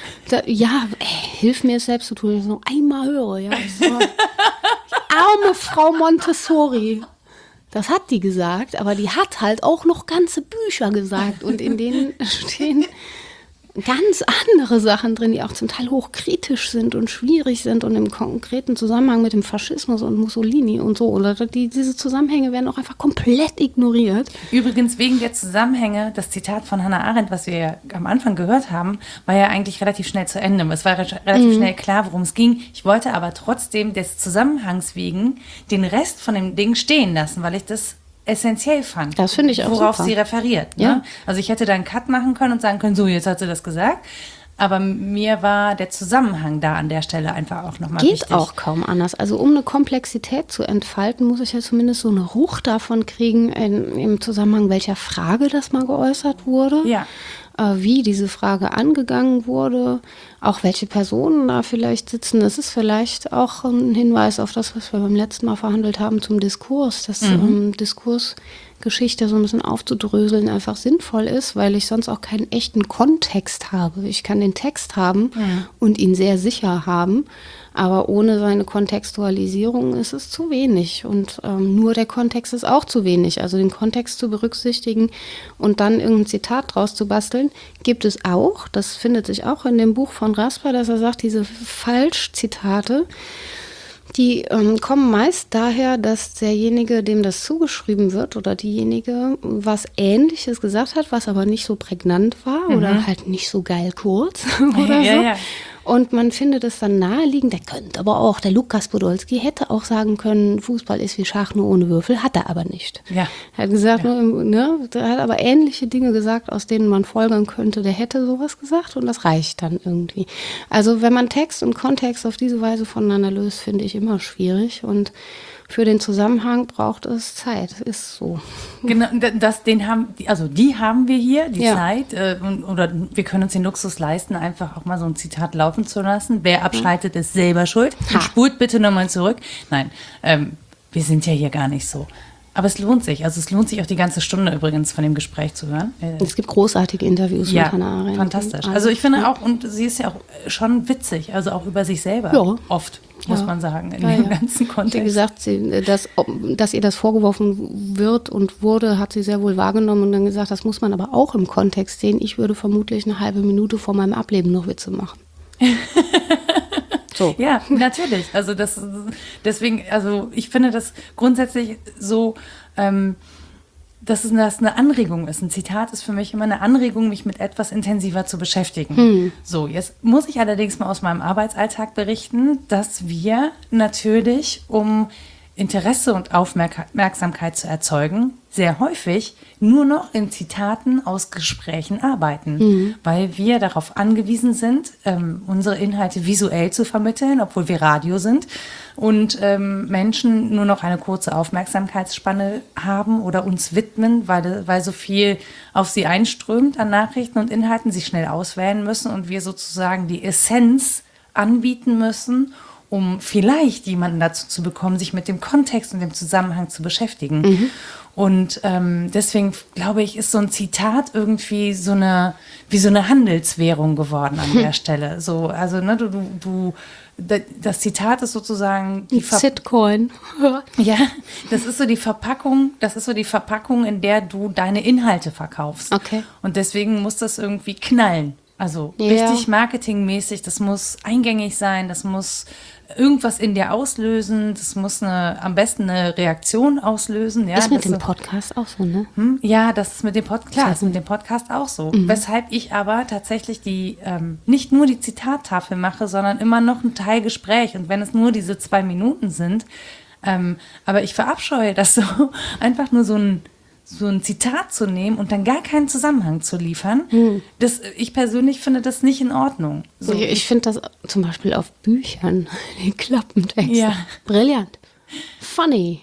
Hilf mir es selbst zu tun, wenn ich noch einmal höre. Ja. Arme Frau Montessori. Das hat die gesagt, aber die hat halt auch noch ganze Bücher gesagt und in denen stehen ganz andere Sachen drin, die auch zum Teil hochkritisch sind und schwierig sind und im konkreten Zusammenhang mit dem Faschismus und Mussolini und so. Oder diese Zusammenhänge werden auch einfach komplett ignoriert. Übrigens wegen der Zusammenhänge, das Zitat von Hannah Arendt, was wir ja am Anfang gehört haben, war ja eigentlich relativ schnell zu Ende. Es war relativ schnell klar, worum es ging. Ich wollte aber trotzdem des Zusammenhangs wegen den Rest von dem Ding stehen lassen, weil ich das essentiell fand. Das finde ich auch worauf super. sie referiert. Ne? Ja. Also ich hätte da einen Cut machen können und sagen können, so, jetzt hat sie das gesagt. Aber mir war der Zusammenhang da an der Stelle einfach auch nochmal wichtig. Geht auch kaum anders. Also um eine Komplexität zu entfalten, muss ich ja zumindest so eine Ruch davon kriegen, im Zusammenhang welcher Frage das mal geäußert wurde. Ja. Wie diese Frage angegangen wurde, auch welche Personen da vielleicht sitzen. Das ist vielleicht auch ein Hinweis auf das, was wir beim letzten Mal verhandelt haben zum Diskurs, dass Diskursgeschichte so ein bisschen aufzudröseln einfach sinnvoll ist, weil ich sonst auch keinen echten Kontext habe. Ich kann den Text haben und ihn sehr sicher haben, aber ohne seine Kontextualisierung ist es zu wenig. Und nur der Kontext ist auch zu wenig. Also den Kontext zu berücksichtigen und dann irgendein Zitat draus zu basteln, gibt es auch. Das findet sich auch in dem Buch von Rasper, dass er sagt, diese Falschzitate, die kommen meist daher, dass derjenige, dem das zugeschrieben wird oder diejenige was Ähnliches gesagt hat, was aber nicht so prägnant war oder halt nicht so geil kurz oder Ja, so. ja. Und man findet es dann naheliegend, der könnte aber auch, der Lukas Podolski hätte auch sagen können, Fußball ist wie Schach, nur ohne Würfel, hat er aber nicht. Ja. Er hat gesagt, der hat aber ähnliche Dinge gesagt, aus denen man folgern könnte, der hätte sowas gesagt und das reicht dann irgendwie. Also wenn man Text und Kontext auf diese Weise voneinander löst, finde ich immer schwierig und für den Zusammenhang braucht es Zeit, ist so. Genau, die haben wir hier, die Ja. Zeit, oder wir können uns den Luxus leisten, einfach auch mal so ein Zitat laufen zu lassen. Wer abschaltet, ist selber schuld. Ha. Spult bitte nochmal zurück. Nein, wir sind ja hier gar nicht so. Aber es lohnt sich. Also es lohnt sich auch die ganze Stunde übrigens von dem Gespräch zu hören. Es gibt großartige Interviews Ja, mit Hannah Arendt. fantastisch. Also ich finde auch, und sie ist ja auch schon witzig, also auch über sich selber. Ja. Oft, muss Ja. man sagen, in Ja, dem ja. ganzen Kontext. Wie gesagt, dass ihr das vorgeworfen wird und wurde, hat sie sehr wohl wahrgenommen und dann gesagt, das muss man aber auch im Kontext sehen. Ich würde vermutlich eine halbe Minute vor meinem Ableben noch Witze machen. So. Ja, natürlich. Also deswegen, also ich finde das grundsätzlich so, dass das eine Anregung ist. Ein Zitat ist für mich immer eine Anregung, mich mit etwas intensiver zu beschäftigen. So, jetzt muss ich allerdings mal aus meinem Arbeitsalltag berichten, dass wir natürlich, um Interesse und Aufmerksamkeit zu erzeugen, sehr häufig nur noch in Zitaten aus Gesprächen arbeiten, weil wir darauf angewiesen sind, unsere Inhalte visuell zu vermitteln, obwohl wir Radio sind und Menschen nur noch eine kurze Aufmerksamkeitsspanne haben oder uns widmen, weil so viel auf sie einströmt an Nachrichten und Inhalten, sie schnell auswählen müssen und wir sozusagen die Essenz anbieten müssen, um vielleicht jemanden dazu zu bekommen, sich mit dem Kontext und dem Zusammenhang zu beschäftigen. Und deswegen glaube ich, ist so ein Zitat irgendwie wie so eine Handelswährung geworden an der Stelle. So, also ne, das Zitat ist sozusagen die Zitcoin. Ja, das ist so die Verpackung, in der du deine Inhalte verkaufst. Okay. Und deswegen muss das irgendwie knallen. Also richtig marketingmäßig, das muss eingängig sein, das muss irgendwas in dir auslösen, das muss am besten eine Reaktion auslösen. Ja, Ist mit dem Podcast auch so, ne? Ja, das ist mit dem Podcast auch so. Weshalb ich aber tatsächlich nicht nur die Zitattafel mache, sondern immer noch ein Teil Gespräch. Und wenn es nur diese 2 Minuten sind, aber ich verabscheue das so, einfach nur so ein Zitat zu nehmen und dann gar keinen Zusammenhang zu liefern. Ich persönlich finde das nicht in Ordnung. So. Ich finde das zum Beispiel auf Büchern, die Klappentexte. Ja. Brillant. Funny.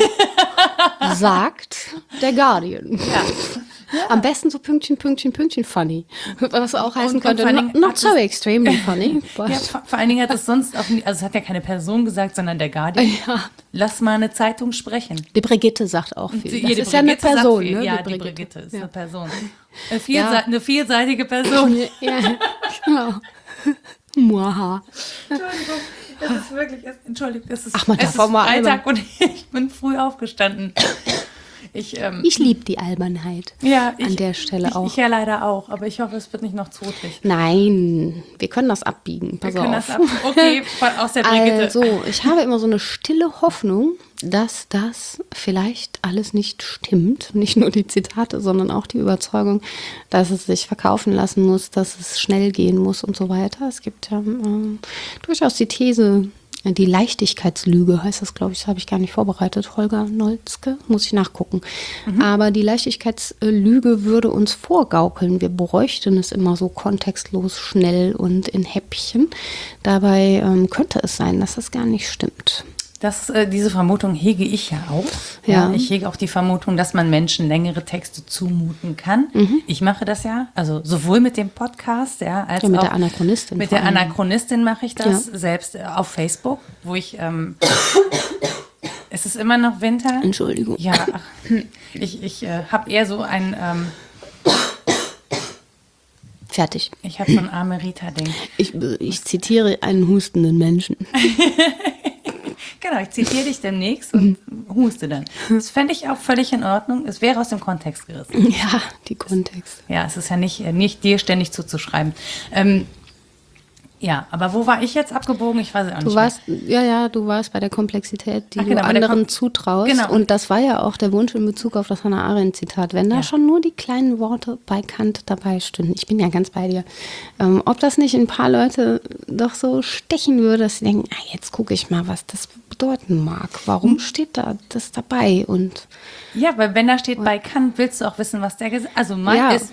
Sagt der Guardian. Ja. Am besten so Pünktchen, Pünktchen, Pünktchen funny. Was auch heißen und vor könnte, allen Dingen not so extremely funny. But Ja, vor allen Dingen hat es sonst auch nie, also es hat ja keine Person gesagt, sondern der Guardian. Ja. Lass mal eine Zeitung sprechen. die Brigitte sagt auch viel. Die Das ist ja eine Brigitte sagt Person, viel. ne? Ja, die Brigitte ist Ja. eine Person. Ja. Eine vielseitige Person. Ja, genau. Muaha. Entschuldigung, es ist Ach, man darf auch mal Freitag und ich bin früh aufgestanden. Ich liebe die Albernheit an der Stelle auch. Ich ja leider auch, aber ich hoffe, es wird nicht noch zu traurig. Nein, wir können das abbiegen. Pass Wir können auf. das okay, aus der Brigitte. Also, ich habe immer so eine stille Hoffnung, dass das vielleicht alles nicht stimmt. Nicht nur die Zitate, sondern auch die Überzeugung, dass es sich verkaufen lassen muss, dass es schnell gehen muss und so weiter. Es gibt ja durchaus die These, die Leichtigkeitslüge heißt das, glaube ich, das habe ich gar nicht vorbereitet. Holger Nolzke, muss ich nachgucken. Aber die Leichtigkeitslüge würde uns vorgaukeln. Wir bräuchten es immer so kontextlos, schnell und in Häppchen. Dabei könnte es sein, dass das gar nicht stimmt. Diese Vermutung hege ich ja auch. Ja. Ich hege auch die Vermutung, dass man Menschen längere Texte zumuten kann. Ich mache das ja, also sowohl mit dem Podcast, ja, als mit auch der Anachronistin. Mit vor der allem. Anachronistin mache ich das Ja. selbst auf Facebook, wo ich es ist immer noch Winter. Entschuldigung. Ja, ich habe eher so ein Fertig. ich habe so ein arme Rita-Ding. Ich zitiere einen hustenden Menschen. Genau, ich zitiere dich demnächst und huste dann. Das fände ich auch völlig in Ordnung. Es wäre aus dem Kontext gerissen. Ja, die Kontext. Ja, es ist ja nicht dir ständig zuzuschreiben. Ja, aber wo war ich jetzt abgebogen? Ich weiß es auch nicht. Du warst bei der Komplexität, die Ach, genau, du bei der anderen zutraust. Genau. Und das war ja auch der Wunsch in Bezug auf das Hannah Arendt-Zitat. Wenn da Ja. schon nur die kleinen Worte bei Kant dabei stünden, ich bin ja ganz bei dir, ob das nicht ein paar Leute doch so stechen würde, dass sie denken, jetzt gucke ich mal, was das bedeuten mag. Warum steht da das dabei? Und Ja, weil wenn da steht bei Kant, willst du auch wissen, was der gesagt hat. Also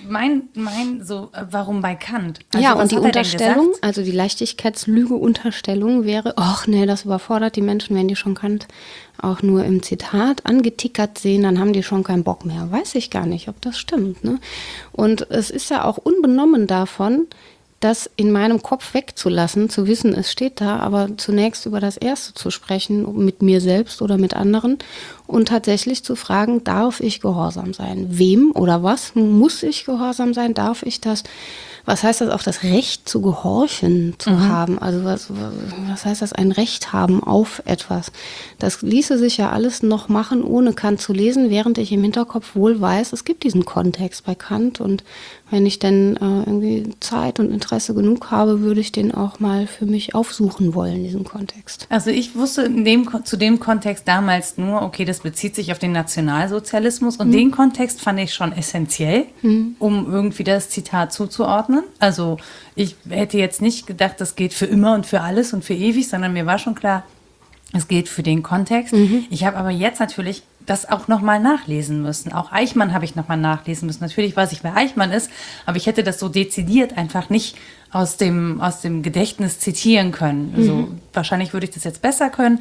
warum bei Kant? Also, ja, was und die hat er denn Unterstellung, gesagt? also die Leichtigkeitslüge-Unterstellung wäre, ach nee, das überfordert die Menschen, wenn die schon Kant auch nur im Zitat angetickert sehen, dann haben die schon keinen Bock mehr. Weiß ich gar nicht, ob das stimmt. Ne? Und es ist ja auch unbenommen davon, das in meinem Kopf wegzulassen, zu wissen, es steht da, aber zunächst über das Erste zu sprechen, mit mir selbst oder mit anderen und tatsächlich zu fragen, darf ich gehorsam sein? Wem oder was muss ich gehorsam sein? Darf ich das? Was heißt das, auch das Recht zu gehorchen zu haben? Also was heißt das, ein Recht haben auf etwas? Das ließe sich ja alles noch machen, ohne Kant zu lesen, während ich im Hinterkopf wohl weiß, es gibt diesen Kontext bei Kant und wenn ich denn irgendwie Zeit und Interesse genug habe, würde ich den auch mal für mich aufsuchen wollen, diesen Kontext. Also ich wusste zu dem Kontext damals nur, okay, das bezieht sich auf den Nationalsozialismus und den Kontext fand ich schon essentiell, um irgendwie das Zitat zuzuordnen. Also ich hätte jetzt nicht gedacht, das geht für immer und für alles und für ewig, sondern mir war schon klar, es geht für den Kontext. Ich habe aber jetzt natürlich das auch nochmal nachlesen müssen. Auch Eichmann habe ich nochmal nachlesen müssen. Natürlich weiß ich, wer Eichmann ist, aber ich hätte das so dezidiert einfach nicht aus dem Gedächtnis zitieren können. Also wahrscheinlich würde ich das jetzt besser können.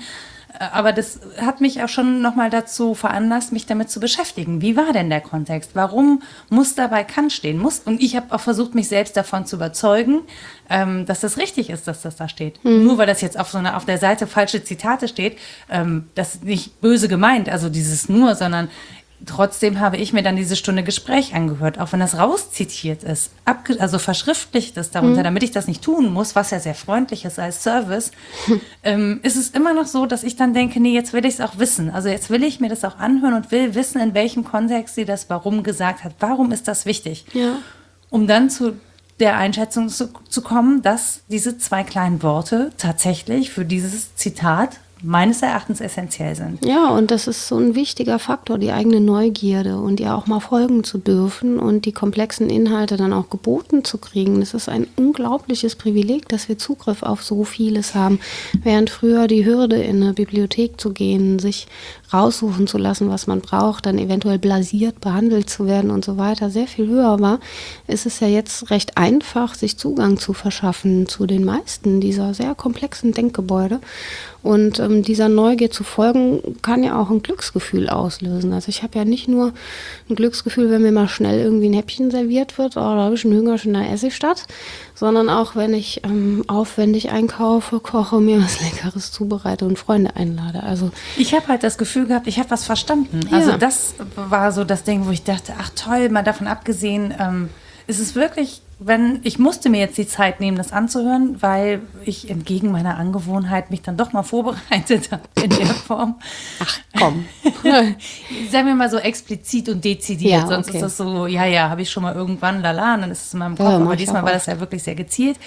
Aber das hat mich auch schon nochmal dazu veranlasst, mich damit zu beschäftigen. Wie war denn der Kontext? Warum muss da bei Kant stehen? Und ich habe auch versucht, mich selbst davon zu überzeugen, dass das richtig ist, dass das da steht. Nur weil das jetzt auf der Seite falsche Zitate steht, das ist nicht böse gemeint, also dieses nur, sondern trotzdem habe ich mir dann diese Stunde Gespräch angehört, auch wenn das rauszitiert ist, also verschriftlicht ist darunter, damit ich das nicht tun muss, was ja sehr freundlich ist als Service, ist es immer noch so, dass ich dann denke, nee, jetzt will ich es auch wissen. Also jetzt will ich mir das auch anhören und will wissen, in welchem Kontext sie das warum gesagt hat. Warum ist das wichtig? Ja. Um dann zu der Einschätzung zu kommen, dass diese 2 kleinen Worte tatsächlich für dieses Zitat meines Erachtens essentiell sind. Ja, und das ist so ein wichtiger Faktor, die eigene Neugierde und ihr auch mal folgen zu dürfen und die komplexen Inhalte dann auch geboten zu kriegen. Das ist ein unglaubliches Privileg, dass wir Zugriff auf so vieles haben. Während früher die Hürde, in eine Bibliothek zu gehen, sich raussuchen zu lassen, was man braucht, dann eventuell blasiert behandelt zu werden und so weiter, sehr viel höher war, ist es ja jetzt recht einfach, sich Zugang zu verschaffen zu den meisten dieser sehr komplexen Denkgebäude. Und dieser Neugier zu folgen, kann ja auch ein Glücksgefühl auslösen. Also ich habe ja nicht nur ein Glücksgefühl, wenn mir mal schnell irgendwie ein Häppchen serviert wird, oh, da habe ich einen Hüngerchen, da esse ich statt, sondern auch, wenn ich aufwendig einkaufe, koche, mir was Leckeres zubereite und Freunde einlade. Also ich habe halt das Gefühl gehabt, ich habe was verstanden. Also das war so das Ding, wo ich dachte, ach toll, mal davon abgesehen, ist es wirklich, ich musste mir jetzt die Zeit nehmen, das anzuhören, weil ich entgegen meiner Angewohnheit mich dann doch mal vorbereitet habe in der Form. Ach komm. Sagen wir mal so explizit und dezidiert, Ja, sonst okay. ist das so, ja, habe ich schon mal irgendwann, lala, und dann ist es in meinem Kopf, Ja, mach aber ich diesmal auch war das ja wirklich sehr gezielt.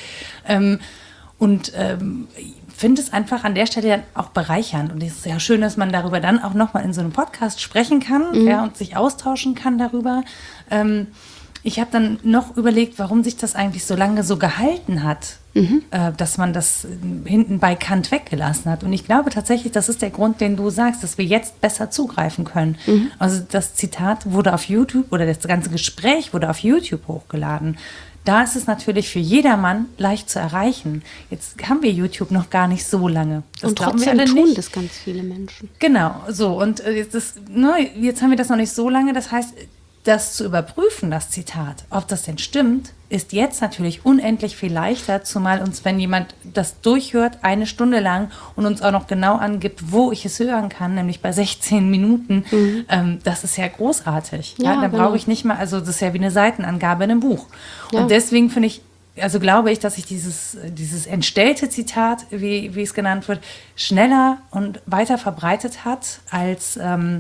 Finde es einfach an der Stelle auch bereichernd. Und es ist ja schön, dass man darüber dann auch nochmal in so einem Podcast sprechen kann, ja, und sich austauschen kann darüber. Ich habe dann noch überlegt, warum sich das eigentlich so lange so gehalten hat, dass man das hinten bei Kant weggelassen hat. Und ich glaube tatsächlich, das ist der Grund, den du sagst, dass wir jetzt besser zugreifen können. Also das Zitat wurde auf YouTube oder das ganze Gespräch wurde auf YouTube hochgeladen. Da ist es natürlich für jedermann leicht zu erreichen. Jetzt haben wir YouTube noch gar nicht so lange. Das und glauben wir trotzdem alle tun nicht. das ganz viele Menschen. Genau, so. Und jetzt haben wir das noch nicht so lange. Das heißt, das zu überprüfen, das Zitat, ob das denn stimmt, ist jetzt natürlich unendlich viel leichter, zumal uns, wenn jemand das durchhört, 1 Stunde lang und uns auch noch genau angibt, wo ich es hören kann, nämlich bei 16 Minuten, das ist ja großartig. Ja, Da genau. brauche ich nicht mal, also das ist ja wie eine Seitenangabe in einem Buch. Ja. Und deswegen glaube ich, dass sich dieses entstellte Zitat, wie es genannt wird, schneller und weiter verbreitet hat als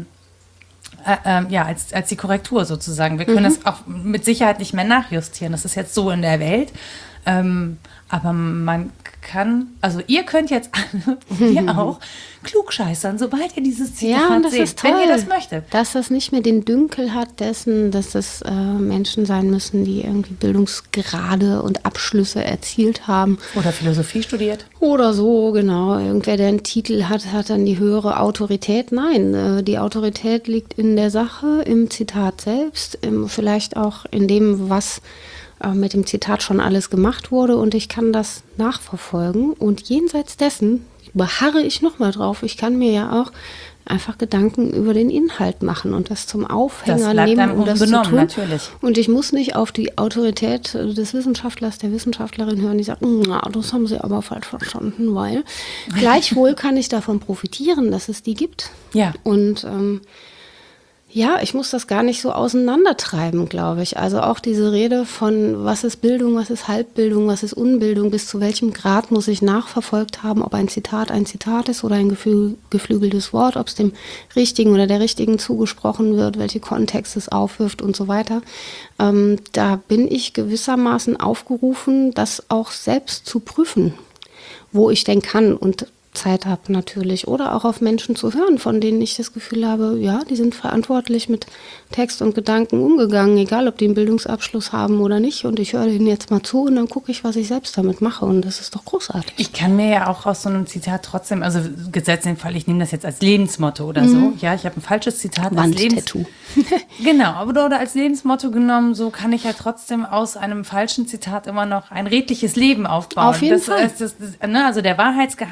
als die Korrektur sozusagen. Wir können das auch mit Sicherheit nicht mehr nachjustieren. Das ist jetzt so in der Welt. Aber man kann, also ihr könnt jetzt alle, und wir auch, klugscheißern, sobald ihr dieses Zitat Ja, und das seht, ist toll, wenn ihr das möchtet. dass das nicht mehr den Dünkel hat dessen, dass das Menschen sein müssen, die irgendwie Bildungsgrade und Abschlüsse erzielt haben. Oder Philosophie studiert. Oder so, genau. Irgendwer, der einen Titel hat, hat dann die höhere Autorität. Nein, die Autorität liegt in der Sache, im Zitat selbst, vielleicht auch in dem, was mit dem Zitat schon alles gemacht wurde. Und ich kann das nachverfolgen. Und jenseits dessen beharre ich nochmal drauf. Ich kann mir ja auch einfach Gedanken über den Inhalt machen und das zum Aufhänger Das bleibt nehmen, einem um das zu unbenommen, tun. natürlich. Und ich muss nicht auf die Autorität des Wissenschaftlers, der Wissenschaftlerin hören, die sagt, na, das haben sie aber falsch verstanden, weil gleichwohl kann ich davon profitieren, dass es die gibt. Ja. Und ja, ich muss das gar nicht so auseinandertreiben, glaube ich. Also auch diese Rede von, was ist Bildung, was ist Halbbildung, was ist Unbildung, bis zu welchem Grad muss ich nachverfolgt haben, ob ein Zitat ist oder ein geflügeltes Wort, ob es dem Richtigen oder der Richtigen zugesprochen wird, welche Kontexte es aufwirft und so weiter. Da bin ich gewissermaßen aufgerufen, das auch selbst zu prüfen, wo ich denn kann und Zeit habe natürlich, oder auch auf Menschen zu hören, von denen ich das Gefühl habe, ja, die sind verantwortlich mit Text und Gedanken umgegangen, egal ob die einen Bildungsabschluss haben oder nicht, und ich höre denen jetzt mal zu und dann gucke ich, was ich selbst damit mache, und das ist doch großartig. Ich kann mir ja auch aus so einem Zitat trotzdem, also gesetzt den Fall, ich nehme das jetzt als Lebensmotto oder so, ja, ich habe ein falsches Zitat als Wandtattoo. Genau, oder als Lebensmotto genommen, so kann ich ja trotzdem aus einem falschen Zitat immer noch ein redliches Leben aufbauen. Auf jeden Fall. Also der Wahrheitsgehalt hat ja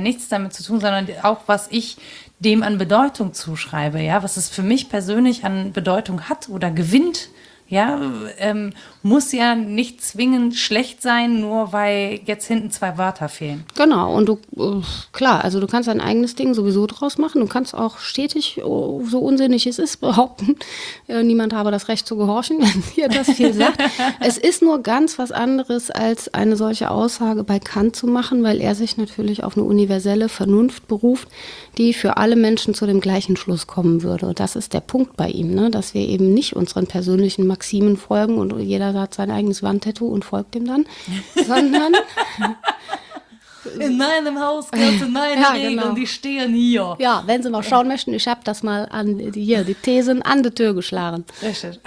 nichts damit zu tun, sondern auch, was ich dem an Bedeutung zuschreibe, ja, was es für mich persönlich an Bedeutung hat oder gewinnt. Ja, muss ja nicht zwingend schlecht sein, nur weil jetzt hinten 2 Wörter fehlen. Genau, und du, klar, also du kannst dein eigenes Ding sowieso draus machen. Du kannst auch stetig, so unsinnig es ist, behaupten, niemand habe das Recht zu gehorchen, wenn dir das viel sagt. Es ist nur ganz was anderes, als eine solche Aussage bei Kant zu machen, weil er sich natürlich auf eine universelle Vernunft beruft, die für alle Menschen zu dem gleichen Schluss kommen würde. Und das ist der Punkt bei ihm, ne? Dass wir eben nicht unseren persönlichen Maximen folgen und jeder hat sein eigenes Wandtattoo und folgt dem dann, sondern in meinem Haus gelten meine Regeln, genau. Die stehen hier. Ja, wenn Sie mal schauen möchten, ich habe das mal die Thesen an die Tür geschlagen. Richtig.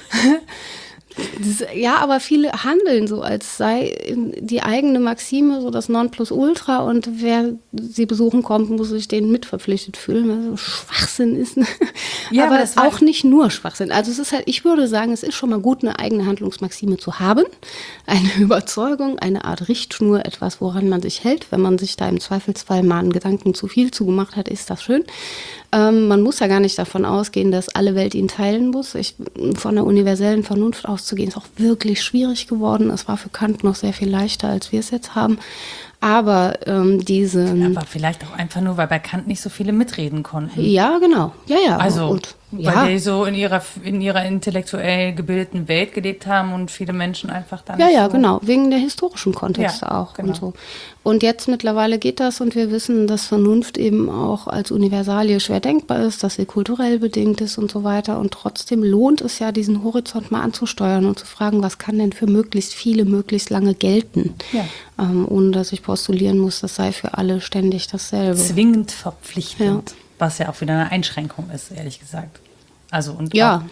Ja, aber viele handeln so, als sei die eigene Maxime so das Nonplusultra und wer sie besuchen kommt, muss sich denen mitverpflichtet fühlen, weil so Schwachsinn ist. Ja, aber das war auch nicht nur Schwachsinn. Also es ist halt, ich würde sagen, es ist schon mal gut, eine eigene Handlungsmaxime zu haben, eine Überzeugung, eine Art Richtschnur, etwas, woran man sich hält. Wenn man sich da im Zweifelsfall mal einen Gedanken zu viel zugemacht hat, ist das schön. Man muss ja gar nicht davon ausgehen, dass alle Welt ihn teilen muss. Von der universellen Vernunft auszugehen, ist auch wirklich schwierig geworden. Es war für Kant noch sehr viel leichter, als wir es jetzt haben. Aber Aber vielleicht auch einfach nur, weil bei Kant nicht so viele mitreden konnten. Ja, genau. Ja. Also, ja. weil die so in ihrer intellektuell gebildeten Welt gelebt haben und viele Menschen einfach dann Ja, so genau. Wegen der historischen Kontexte Ja, auch genau. und so. Und jetzt mittlerweile geht das und wir wissen, dass Vernunft eben auch als Universalie schwer denkbar ist, dass sie kulturell bedingt ist und so weiter. Und trotzdem lohnt es ja, diesen Horizont mal anzusteuern und zu fragen, was kann denn für möglichst viele, möglichst lange gelten? Ja. Ohne dass ich postulieren muss, das sei für alle ständig dasselbe. zwingend verpflichtend, Ja. was ja auch wieder eine Einschränkung ist, ehrlich gesagt. Also und Ja.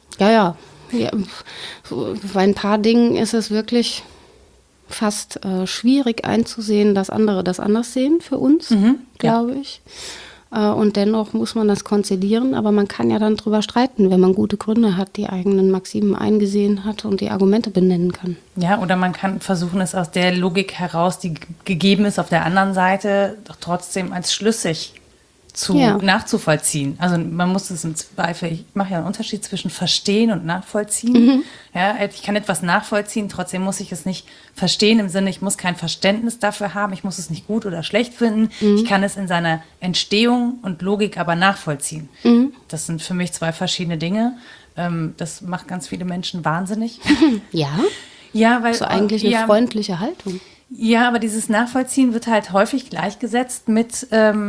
Bei ein paar Dingen ist es wirklich fast schwierig einzusehen, dass andere das anders sehen für uns, glaube ich. Und dennoch muss man das konzidieren, aber man kann ja dann drüber streiten, wenn man gute Gründe hat, die eigenen Maximen eingesehen hat und die Argumente benennen kann. Ja, oder man kann versuchen, es aus der Logik heraus, die gegeben ist auf der anderen Seite, doch trotzdem als schlüssig nachzuvollziehen. Also man muss es im Zweifel, ich mache ja einen Unterschied zwischen verstehen und nachvollziehen. Ja, ich kann etwas nachvollziehen, trotzdem muss ich es nicht verstehen im Sinne, ich muss kein Verständnis dafür haben, ich muss es nicht gut oder schlecht finden. Ich kann es in seiner Entstehung und Logik aber nachvollziehen. Das sind für mich 2 verschiedene Dinge. Das macht ganz viele Menschen wahnsinnig. Ja, Ja, weil so eigentlich eine freundliche Haltung. Ja, aber dieses Nachvollziehen wird halt häufig gleichgesetzt mit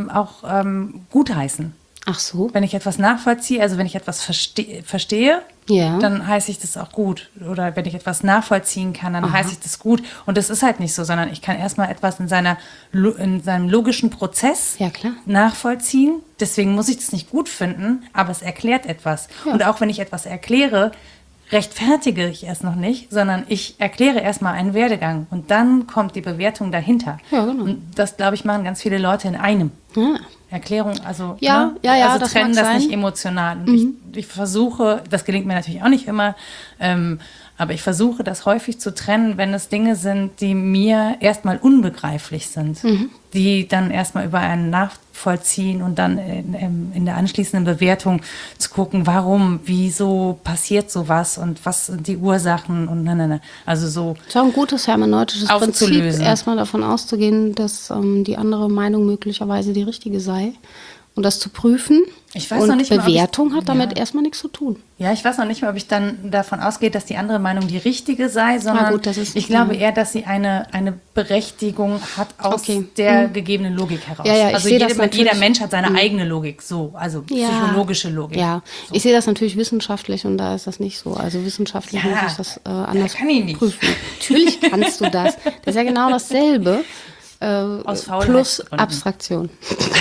Gutheißen. Ach so. Wenn ich etwas nachvollziehe, also wenn ich etwas verstehe, Ja. dann heiße ich das auch gut. Oder wenn ich etwas nachvollziehen kann, dann heiße ich das gut. Und das ist halt nicht so, sondern ich kann erstmal etwas in seinem logischen Prozess Ja, klar. nachvollziehen. Deswegen muss ich das nicht gut finden, aber es erklärt etwas. Ja. Und auch wenn ich etwas erkläre, rechtfertige ich es noch nicht, sondern ich erkläre erstmal einen Werdegang und dann kommt die Bewertung dahinter. Ja, genau. Und das, glaube ich, machen ganz viele Leute in einem. Ja. Erklärung, also, Ja, ne? ja, also das trennen mag das sein. nicht emotional. Und ich versuche, das gelingt mir natürlich auch nicht immer, aber ich versuche das häufig zu trennen, wenn es Dinge sind, die mir erstmal unbegreiflich sind, die dann erstmal über einen nachvollziehen und dann in der anschließenden Bewertung zu gucken, warum, wieso passiert sowas und was sind die Ursachen und also so. Das ist auch ein gutes hermeneutisches Prinzip, Aufzulösen. erstmal davon auszugehen, dass die andere Meinung möglicherweise die richtige sei und das zu prüfen. Ich weiß und noch nicht mal, ob Bewertung ich- hat damit ja. erstmal nichts zu tun. Ja, ich weiß noch nicht mal, ob ich dann davon ausgehe, dass die andere Meinung die richtige sei, sondern gut, das ist- ich glaube eher, dass sie eine Berechtigung hat aus Okay. der gegebenen Logik heraus. Ja, ja, ich also sehe das natürlich- jeder Mensch hat seine eigene Logik, so, also psychologische Logik. Ja, So. ich sehe das natürlich wissenschaftlich und da ist das nicht so. Also wissenschaftlich Ja, muss ich das anders kann ich nicht. prüfen. Natürlich kannst du das. Das ist ja genau dasselbe. Aus Plus Faulheitsgründen. Abstraktion.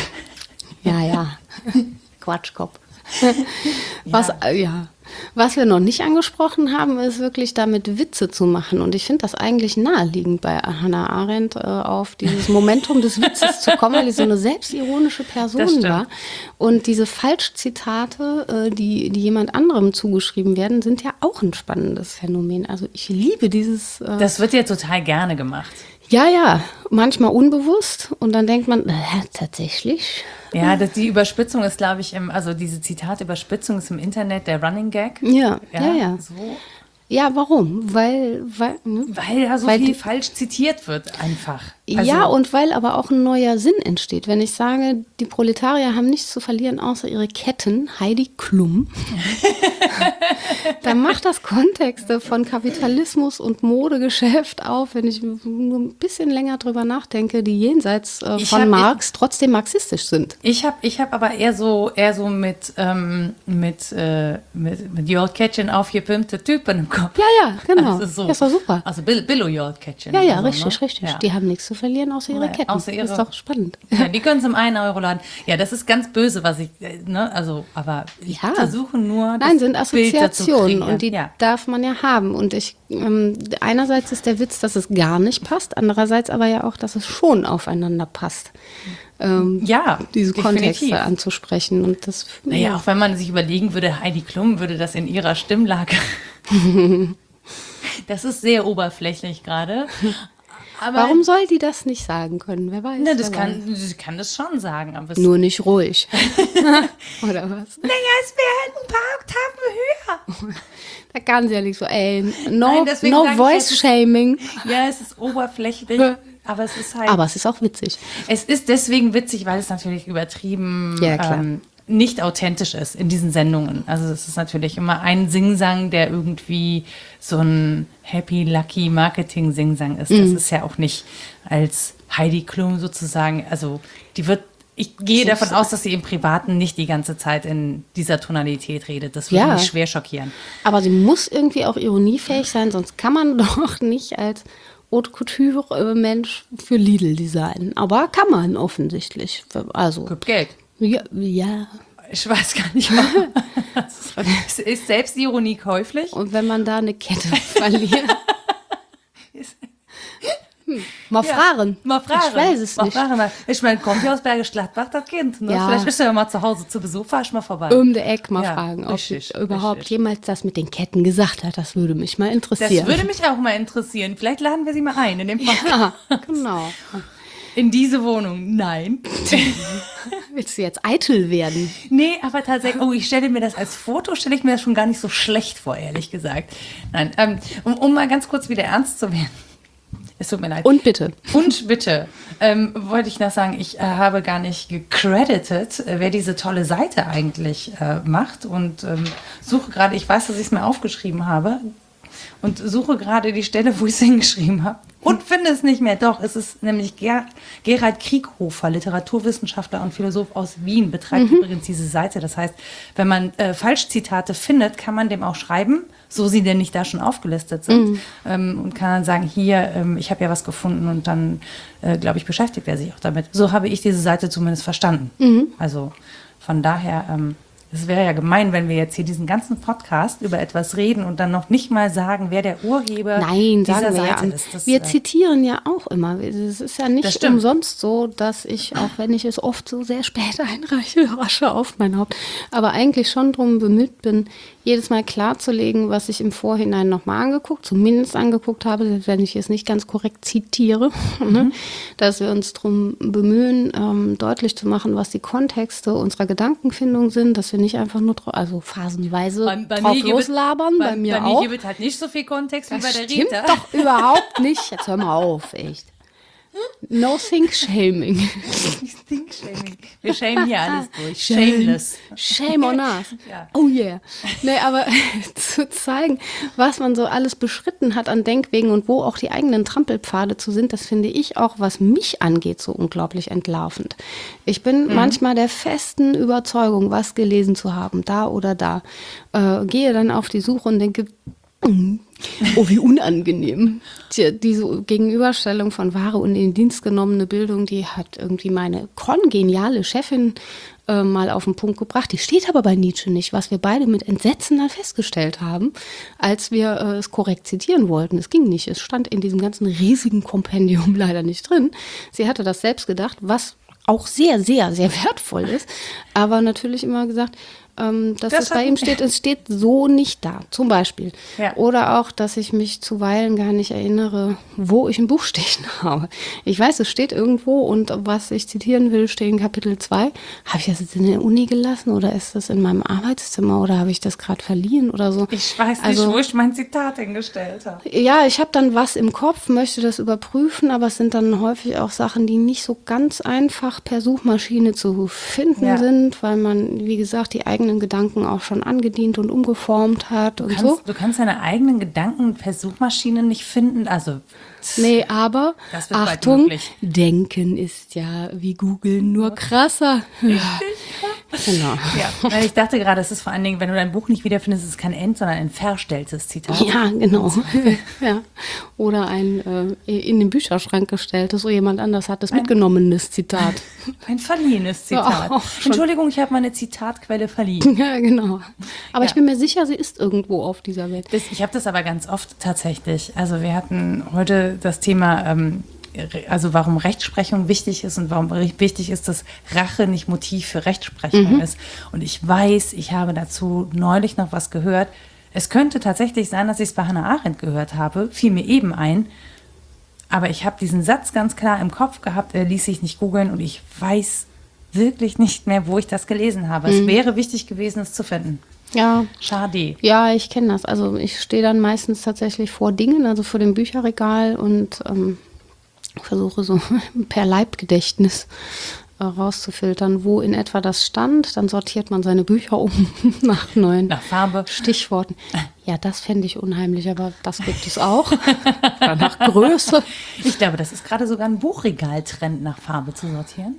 Ja. Quatschkopf. Was wir noch nicht angesprochen haben, ist wirklich damit Witze zu machen. Und ich finde das eigentlich naheliegend bei Hannah Arendt auf dieses Momentum des Witzes zu kommen, weil die so eine selbstironische Das Person stimmt. war. Und diese Falschzitate, die jemand anderem zugeschrieben werden, sind ja auch ein spannendes Phänomen. Also ich liebe dieses... Das wird ja total gerne gemacht. Ja, manchmal unbewusst und dann denkt man, tatsächlich. Ja, die Überspitzung ist, glaube ich, also diese Zitatüberspitzung ist im Internet der Running Gag. Ja. So. Ja, warum? Weil Weil da so viel falsch zitiert wird einfach. ja, und weil aber auch ein neuer Sinn entsteht. Wenn ich sage, die Proletarier haben nichts zu verlieren außer ihre Ketten, Heidi Klum, dann macht das Kontexte von Kapitalismus und Modegeschäft auf, wenn ich nur ein bisschen länger drüber nachdenke, die jenseits von Marx trotzdem marxistisch sind. Ich hab aber eher so mit Jolkätchen aufgepimpte Typen im Kopf. Ja, genau. Also so. Das war super. Also Billo-Jolkätchen. Ja, also, richtig. Ja. Die haben nichts zu verlieren außer ihre Ketten. Außer ihre- Das ist doch spannend. Ja, die können es im 1-Euro-Laden. Ja, das ist ganz böse, was ich, also, aber ich Ja. versuche nur, Nein, sind Bild dazu Assoziationen kriegen. und die Ja. darf man ja haben. Und einerseits ist der Witz, dass es gar nicht passt, andererseits aber ja auch, dass es schon aufeinander passt. Ja, Diese Kontexte definitiv. anzusprechen. Und das, Naja, auch wenn man sich überlegen würde, Heidi Klum würde das in ihrer Stimmlage. Das ist sehr oberflächlich gerade. Aber warum soll die das nicht sagen können? Wer weiß. Na, wer sie kann das schon sagen, aber weiß. Nur nicht ruhig. Oder was? naja, es wäre halt ein paar Oktaven höher. Da kann sie ja nicht so, Nein, no deswegen sag ich, Voice-Shaming. Ja, es ist oberflächlich, aber es ist halt. Aber es ist auch witzig. Es ist deswegen witzig, weil es natürlich übertrieben Ja, klar. nicht authentisch ist in diesen Sendungen. Also es ist natürlich immer ein Singsang, der irgendwie so ein Happy-Lucky-Marketing-Singsang ist. Das ist ja auch nicht als Heidi Klum sozusagen, also ich gehe davon aus, dass sie im Privaten nicht die ganze Zeit in dieser Tonalität redet. Das würde Ja. mich schwer schockieren. Aber sie muss irgendwie auch ironiefähig sein, sonst kann man doch nicht als Haute Couture-Mensch für Lidl designen. Aber kann man offensichtlich. Also, Gibt Geld. ja. Ich weiß gar nicht warum. Ist Selbstironie käuflich? Und wenn man da eine Kette verliert. Mal fragen. Mal fragen. Ich weiß es nicht. Fragen. Ich meine, kommt ja aus Bergisch Gladbach, das Kind. Ne? Ja. Vielleicht bist du ja mal zu Hause zu Besuch, fahr ich mal vorbei. Um die Ecke mal Ja, fragen, ob richtig, sie überhaupt richtig. jemals das mit den Ketten gesagt hat. Das würde mich mal Das interessieren. würde mich auch mal interessieren. Vielleicht laden wir sie mal ein in dem Podcast. Ja, genau. In diese Wohnung. Nein. Willst du jetzt eitel werden? Nee, aber tatsächlich, ich stelle mir das als Foto, stelle ich mir das schon gar nicht so schlecht vor, ehrlich gesagt. Nein, um mal ganz kurz wieder ernst zu werden. Es tut mir leid. Und bitte. Und bitte, wollte ich noch sagen, ich habe gar nicht gecredited, wer diese tolle Seite eigentlich macht und suche gerade, ich weiß, dass ich es mir aufgeschrieben habe und suche gerade die Stelle, wo ich es hingeschrieben habe und finde es nicht mehr. Doch, es ist nämlich Gerald Krieghofer, Literaturwissenschaftler und Philosoph aus Wien, betreibt übrigens diese Seite. Das heißt, wenn man Falschzitate findet, kann man dem auch schreiben, so sie denn nicht da schon aufgelistet sind. Und kann dann sagen, hier, ich habe ja was gefunden und dann, glaube ich, beschäftigt er sich auch damit. So habe ich diese Seite zumindest verstanden. Also von daher, es wäre ja gemein, wenn wir jetzt hier diesen ganzen Podcast über etwas reden und dann noch nicht mal sagen, wer der Urheber Nein, dieser sagen wir Seite ja. ist. Das, Wir zitieren ja auch immer. Es ist ja Das nicht stimmt. umsonst so, dass ich, auch wenn ich es oft so sehr spät einreiche, rasche auf mein Haupt, aber eigentlich schon darum bemüht bin, jedes Mal klarzulegen, was ich im Vorhinein nochmal zumindest angeguckt habe, selbst wenn ich es nicht ganz korrekt zitiere, ne? Dass wir uns darum bemühen, deutlich zu machen, was die Kontexte unserer Gedankenfindung sind, dass wir nicht einfach nur, also phasenweise drauf mir gibt es- loslabern, bei mir auch. gibt es halt nicht so viel Kontext wie bei Das der stimmt Rita. doch überhaupt nicht. Jetzt hör mal auf, echt. No think shaming. Wir shamen hier alles durch. Shameless. Shame on us. Ja. Oh yeah. Nee, aber zu zeigen, was man so alles beschritten hat an Denkwegen und wo auch die eigenen Trampelpfade zu sind, das finde ich auch, was mich angeht, so unglaublich entlarvend. Ich bin manchmal der festen Überzeugung, was gelesen zu haben, da oder da. Gehe dann auf die Suche und denke, oh, wie unangenehm. Diese Gegenüberstellung von wahre und in Dienst genommene Bildung, die hat irgendwie meine kongeniale Chefin mal auf den Punkt gebracht. Die steht aber bei Nietzsche nicht, was wir beide mit Entsetzen dann festgestellt haben, als wir es korrekt zitieren wollten. Es ging nicht. Es stand in diesem ganzen riesigen Kompendium leider nicht drin. Sie hatte das selbst gedacht, was auch sehr, sehr, sehr wertvoll ist. Aber natürlich immer gesagt, dass Das es bei hat- ihm steht, es steht so nicht da, zum Beispiel. Ja. Oder auch, dass ich mich zuweilen gar nicht erinnere, wo ich ein Buch stehen habe. Ich weiß, es steht irgendwo und was ich zitieren will, steht in Kapitel 2. Habe ich das jetzt in der Uni gelassen oder ist das in meinem Arbeitszimmer oder habe ich das gerade verliehen oder so? Ich weiß nicht, Also- wo ich mein Zitat hingestellt habe. Ja, ich habe dann was im Kopf, möchte das überprüfen, aber es sind dann häufig auch Sachen, die nicht so ganz einfach per Suchmaschine zu finden Ja. sind, weil man, wie gesagt, die eigenen Gedanken auch schon angedient und umgeformt hat und so. Du kannst deine eigenen Gedanken per Suchmaschine nicht finden. Also, Nee, aber Das wird bald Achtung, möglich. Denken ist ja wie Googeln, nur krasser. Genau. ja. Weil ich dachte gerade, es ist vor allen Dingen, wenn du dein Buch nicht wiederfindest, ist es kein sondern ein verstelltes Zitat. Ja, genau. Ja. Oder ein in den Bücherschrank gestelltes, so jemand anders hat das mitgenommenes Zitat. Ein verliehenes Zitat. Ja, auch schon. Entschuldigung, ich habe meine Zitatquelle verliehen. Ja, genau. Aber Ja. ich bin mir sicher, sie ist irgendwo auf dieser Welt. Ich habe das aber ganz oft tatsächlich. Also wir hatten heute das Thema, also warum Rechtsprechung wichtig ist und warum wichtig ist, dass Rache nicht Motiv für Rechtsprechung ist. Und ich weiß, ich habe dazu neulich noch was gehört. Es könnte tatsächlich sein, dass ich es bei Hannah Arendt gehört habe, fiel mir eben ein. Aber ich habe diesen Satz ganz klar im Kopf gehabt, er ließ sich nicht googeln und ich weiß wirklich nicht mehr, wo ich das gelesen habe. Es wäre wichtig gewesen, es zu finden. Ja. Schade. Ja, ich kenne das. Also ich stehe dann meistens tatsächlich vor Dingen, also vor dem Bücherregal und versuche so per Leibgedächtnis rauszufiltern, wo in etwa das stand. Dann sortiert man seine Bücher um nach neuen Nach Farbe. Stichworten. Ja, das fände ich unheimlich, aber das gibt es auch. Oder nach Größe. Ich glaube, das ist gerade sogar ein Buchregaltrend, nach Farbe zu sortieren.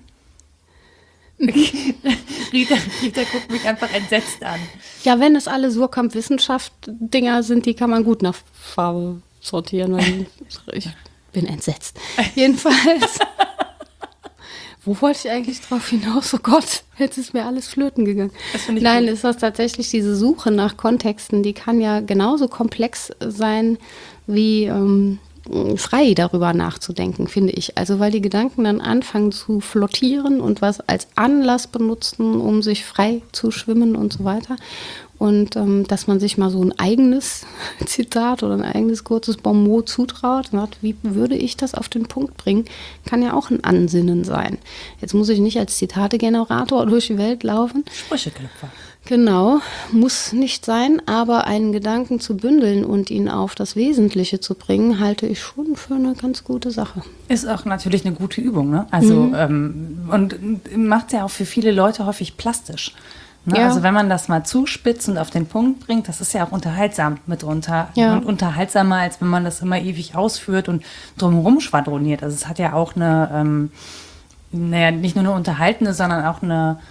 Rita guckt mich einfach entsetzt an. Ja, wenn es alle Surkamp-Wissenschaft-Dinger sind, die kann man gut nach Farbe sortieren. Weil ich bin entsetzt. Jedenfalls. Wo wollte ich eigentlich drauf hinaus? Oh Gott, jetzt ist mir alles flöten gegangen. Das finde ich Nein, gut. ist das tatsächlich diese Suche nach Kontexten, die kann ja genauso komplex sein wie frei darüber nachzudenken, finde ich. Also weil die Gedanken dann anfangen zu flottieren und was als Anlass benutzen, um sich frei zu schwimmen und so weiter. Und dass man sich mal so ein eigenes Zitat oder ein eigenes kurzes Bonmot zutraut und sagt, wie würde ich das auf den Punkt bringen, kann ja auch ein Ansinnen sein. Jetzt muss ich nicht als Zitategenerator durch die Welt laufen. Sprücheklopfer. Genau, muss nicht sein, aber einen Gedanken zu bündeln und ihn auf das Wesentliche zu bringen, halte ich schon für eine ganz gute Sache. Ist auch natürlich eine gute Übung, ne? Also, und macht es ja auch für viele Leute häufig plastisch. Ne? Ja. Also wenn man das mal zuspitzt und auf den Punkt bringt, das ist ja auch unterhaltsam mitunter. Ja. Und unterhaltsamer, als wenn man das immer ewig ausführt und drumherum schwadroniert. Also es hat ja auch eine, nicht nur eine unterhaltende, sondern auch eine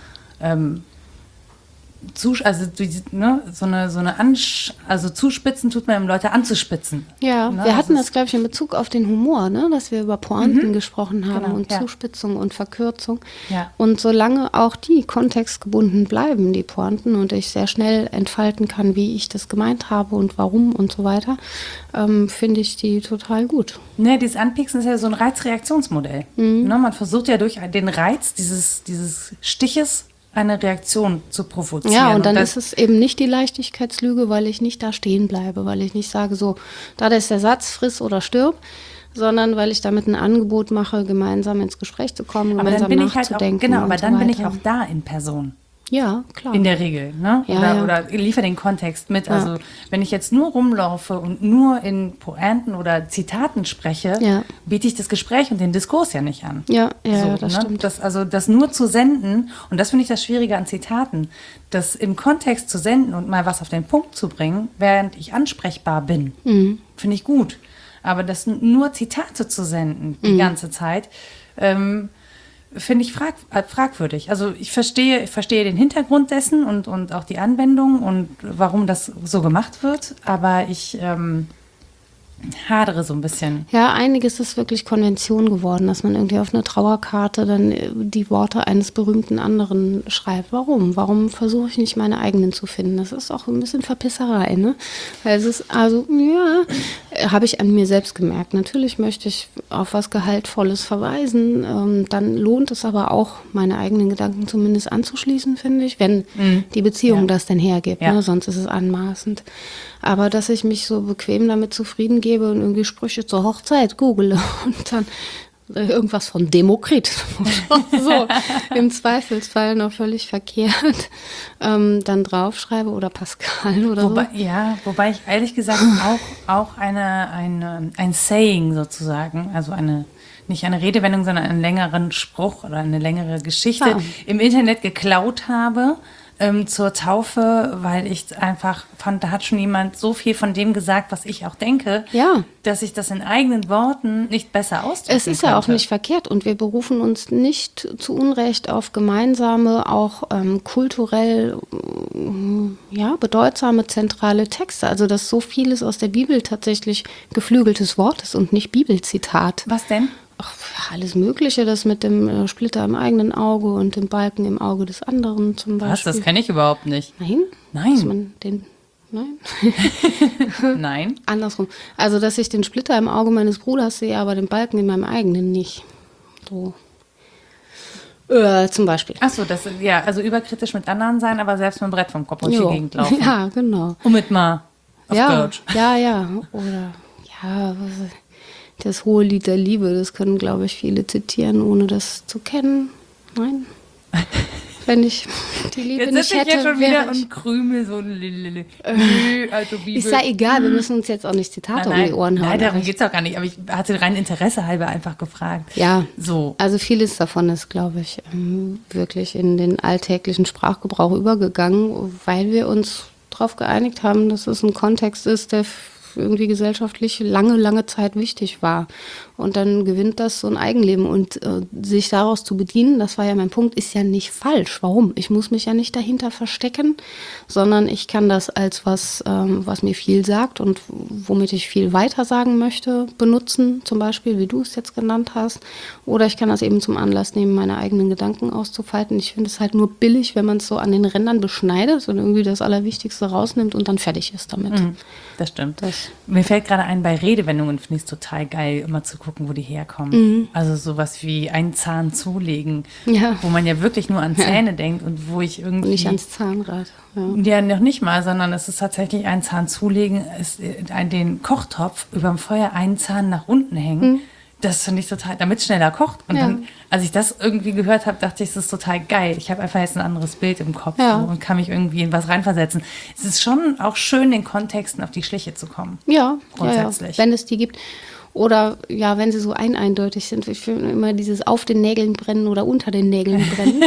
also zuspitzen tut man, um Leute anzuspitzen. Ja, Ne? wir hatten Also das, glaube ich, in Bezug auf den Humor, ne? Dass wir über Pointen gesprochen haben Genau, und ja. Zuspitzung und Verkürzung. Ja. Und solange auch die kontextgebunden bleiben, die Pointen, und ich sehr schnell entfalten kann, wie ich das gemeint habe und warum und so weiter, finde ich die total gut. Ne, dieses Anpieksen ist ja so ein Reizreaktionsmodell. Ne, man versucht ja durch den Reiz dieses Stiches eine Reaktion zu provozieren. Ja, und dann das, ist es eben nicht die Leichtigkeitslüge, weil ich nicht da stehen bleibe, weil ich nicht sage, so, da ist der Satz, friss oder stirb, sondern weil ich damit ein Angebot mache, gemeinsam ins Gespräch zu kommen, aber dann gemeinsam bin ich halt auch, nachzudenken. genau, aber und so dann bin ich weiter. auch da in Person. Ja, klar. In der Regel, ne? Ja, oder, ja. oder liefere den Kontext mit. Also wenn ich jetzt nur rumlaufe und nur in Pointen oder Zitaten spreche, Ja. biete ich das Gespräch und den Diskurs ja nicht an. Ja, ja, So, ja, das ne? stimmt. Das nur zu senden, und das finde ich das Schwierige an Zitaten, das im Kontext zu senden und mal was auf den Punkt zu bringen, während ich ansprechbar bin, Mhm. finde ich gut. Aber das nur Zitate zu senden die ganze Zeit, finde ich fragwürdig. Also ich verstehe den Hintergrund dessen und auch die Anwendung und warum das so gemacht wird, aber ich hadere so ein bisschen. Ja, einiges ist wirklich Konvention geworden, dass man irgendwie auf einer Trauerkarte dann die Worte eines berühmten anderen schreibt. Warum? Warum versuche ich nicht meine eigenen zu finden? Das ist auch ein bisschen Verpisserei, ne? Weil es ist, also, ja, habe ich an mir selbst gemerkt. Natürlich möchte ich auf was Gehaltvolles verweisen. Dann lohnt es aber auch, meine eigenen Gedanken zumindest anzuschließen, finde ich, wenn die Beziehung das denn hergibt. Ja. Ne? Sonst ist es anmaßend. Aber dass ich mich so bequem damit zufrieden gebe und irgendwie Sprüche zur Hochzeit google und dann irgendwas von Demokrit, so im Zweifelsfall noch völlig verkehrt, dann draufschreibe oder Pascal oder wobei ich ehrlich gesagt auch ein Saying sozusagen, also nicht eine Redewendung, sondern einen längeren Spruch oder eine längere Geschichte im Internet geklaut habe zur Taufe, weil ich einfach fand, da hat schon jemand so viel von dem gesagt, was ich auch denke, dass ich das in eigenen Worten nicht besser ausdrücken könnte. Es ist ja auch nicht verkehrt und wir berufen uns nicht zu Unrecht auf gemeinsame, auch kulturell bedeutsame zentrale Texte. Also dass so vieles aus der Bibel tatsächlich geflügeltes Wort ist und nicht Bibelzitat. Was denn? Ach, alles Mögliche, das mit dem Splitter im eigenen Auge und dem Balken im Auge des anderen zum Beispiel. Was? Das kenne ich überhaupt nicht. Nein? Nein. Nein? Nein. Andersrum. Also, dass ich den Splitter im Auge meines Bruders sehe, aber den Balken in meinem eigenen nicht. So. Zum Beispiel. Ach so, also überkritisch mit anderen sein, aber selbst mit dem Brett vom Kopf durch die Gegend laufen. Ja, genau. Und mit mal auf Deutsch. Ja. Oder, das hohe Lied der Liebe, das können, glaube ich, viele zitieren, ohne das zu kennen. Nein. Wenn ich die Liebe jetzt nicht hätte, jetzt schon wieder wäre ich... und krümel so ein also Bibel. Ist ja egal, wir müssen uns jetzt auch nicht Zitate um die Ohren hauen. Nein, darum geht es auch gar nicht. Aber ich hatte rein Interesse halber einfach gefragt. Ja, so. Also vieles davon ist, glaube ich, wirklich in den alltäglichen Sprachgebrauch übergegangen, weil wir uns darauf geeinigt haben, dass es ein Kontext ist, der irgendwie gesellschaftlich lange Zeit wichtig war. Und dann gewinnt das so ein Eigenleben. Und sich daraus zu bedienen, das war ja mein Punkt, ist ja nicht falsch. Warum? Ich muss mich ja nicht dahinter verstecken, sondern ich kann das als was mir viel sagt und womit ich viel weiter sagen möchte, benutzen, zum Beispiel, wie du es jetzt genannt hast. Oder ich kann das eben zum Anlass nehmen, meine eigenen Gedanken auszufalten. Ich finde es halt nur billig, wenn man es so an den Rändern beschneidet und irgendwie das Allerwichtigste rausnimmt und dann fertig ist damit. Das stimmt. Mir fällt gerade ein, bei Redewendungen finde ich es total geil, immer zu gucken, wo die herkommen. Also sowas wie einen Zahn zulegen, wo man ja wirklich nur an Zähne denkt und wo ich irgendwie... Und nicht ans Zahnrad. Ja, noch nicht mal, sondern es ist tatsächlich ein Zahn zulegen, ist den Kochtopf über dem Feuer einen Zahn nach unten hängen. Das finde ich total, damit es schneller kocht. Und dann, als ich das irgendwie gehört habe, dachte ich, das ist total geil. Ich habe einfach jetzt ein anderes Bild im Kopf so, und kann mich irgendwie in was reinversetzen. Es ist schon auch schön, in Kontexten auf die Schliche zu kommen. Ja, grundsätzlich. Wenn es die gibt. Oder wenn sie so eindeutig sind. Ich finde immer dieses auf den Nägeln brennen oder unter den Nägeln brennen.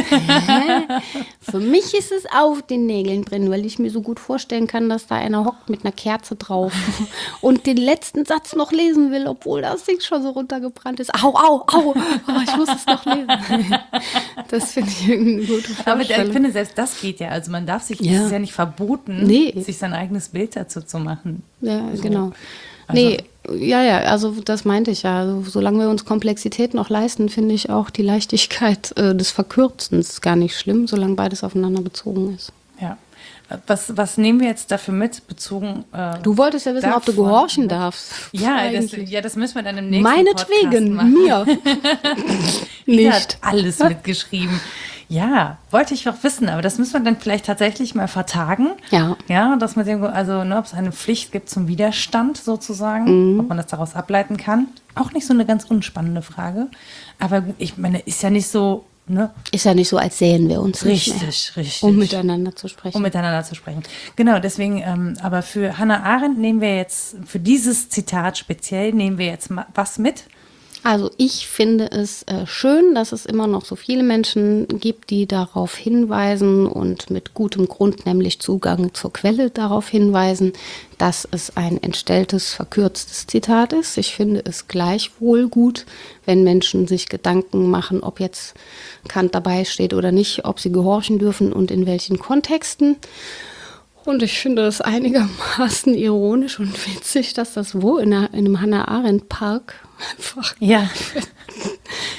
Für mich ist es auf den Nägeln brennen, weil ich mir so gut vorstellen kann, dass da einer hockt mit einer Kerze drauf und den letzten Satz noch lesen will, obwohl das Ding schon so runtergebrannt ist. Au, ich muss es noch lesen. Das finde ich irgendwie eine gute Vorstellung. Aber ich finde, selbst das geht ja. Also man darf sich, es ist ja nicht verboten, sich sein eigenes Bild dazu zu machen. Ja, so. Genau. Also, also das meinte ich ja. Also, solange wir uns Komplexität noch leisten, finde ich auch die Leichtigkeit des Verkürzens gar nicht schlimm, solange beides aufeinander bezogen ist. Ja. Was nehmen wir jetzt dafür mit, bezogen? Du wolltest ja wissen, ob du gehorchen darfst. Ja, das müssen wir dann im nächsten Meinetwegen, Podcast machen. mir. Nicht. Hat alles mitgeschrieben. Ja, wollte ich auch wissen, aber das müssen wir dann vielleicht tatsächlich mal vertagen. Ja, dass man ob es eine Pflicht gibt zum Widerstand sozusagen, ob man das daraus ableiten kann. Auch nicht so eine ganz unspannende Frage. Aber ich meine, ist ja nicht so, ne? Ist ja nicht so, als sähen wir uns richtig, nicht mehr, richtig. um miteinander zu sprechen. Genau, deswegen, aber für Hannah Arendt für dieses Zitat speziell nehmen wir jetzt mal was mit. Also ich finde es schön, dass es immer noch so viele Menschen gibt, die darauf hinweisen und mit gutem Grund, nämlich Zugang zur Quelle, darauf hinweisen, dass es ein entstelltes, verkürztes Zitat ist. Ich finde es gleichwohl gut, wenn Menschen sich Gedanken machen, ob jetzt Kant dabei steht oder nicht, ob sie gehorchen dürfen und in welchen Kontexten. Und ich finde es einigermaßen ironisch und witzig, dass das in einem Hannah-Arendt-Park einfach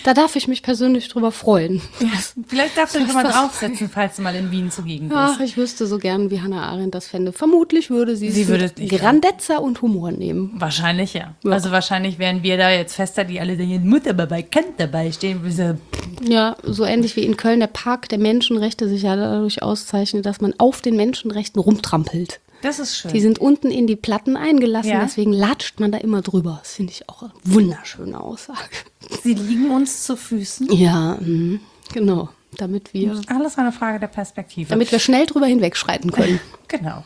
Da darf ich mich persönlich drüber freuen. Vielleicht darfst du dich mal draufsetzen, falls du mal in Wien zugegen bist. Ach, ich wüsste so gern, wie Hannah Arendt das fände. Vermutlich würde sie es würde mit Grandezza und Humor nehmen. Wahrscheinlich, ja. Also wahrscheinlich wären wir da jetzt fester, die alle denken, Mutter bei Kant dabei stehen. Ja, so ähnlich wie in Köln der Park der Menschenrechte sich ja dadurch auszeichnet, dass man auf den Menschenrechten rumtrampelt. Das ist schön. Die sind unten in die Platten eingelassen, Ja. deswegen latscht man da immer drüber. Das finde ich auch eine wunderschöne Aussage. Sie liegen uns zu Füßen. Ja, genau. Damit wir Alles eine Frage der Perspektive. schnell drüber hinwegschreiten können. Genau.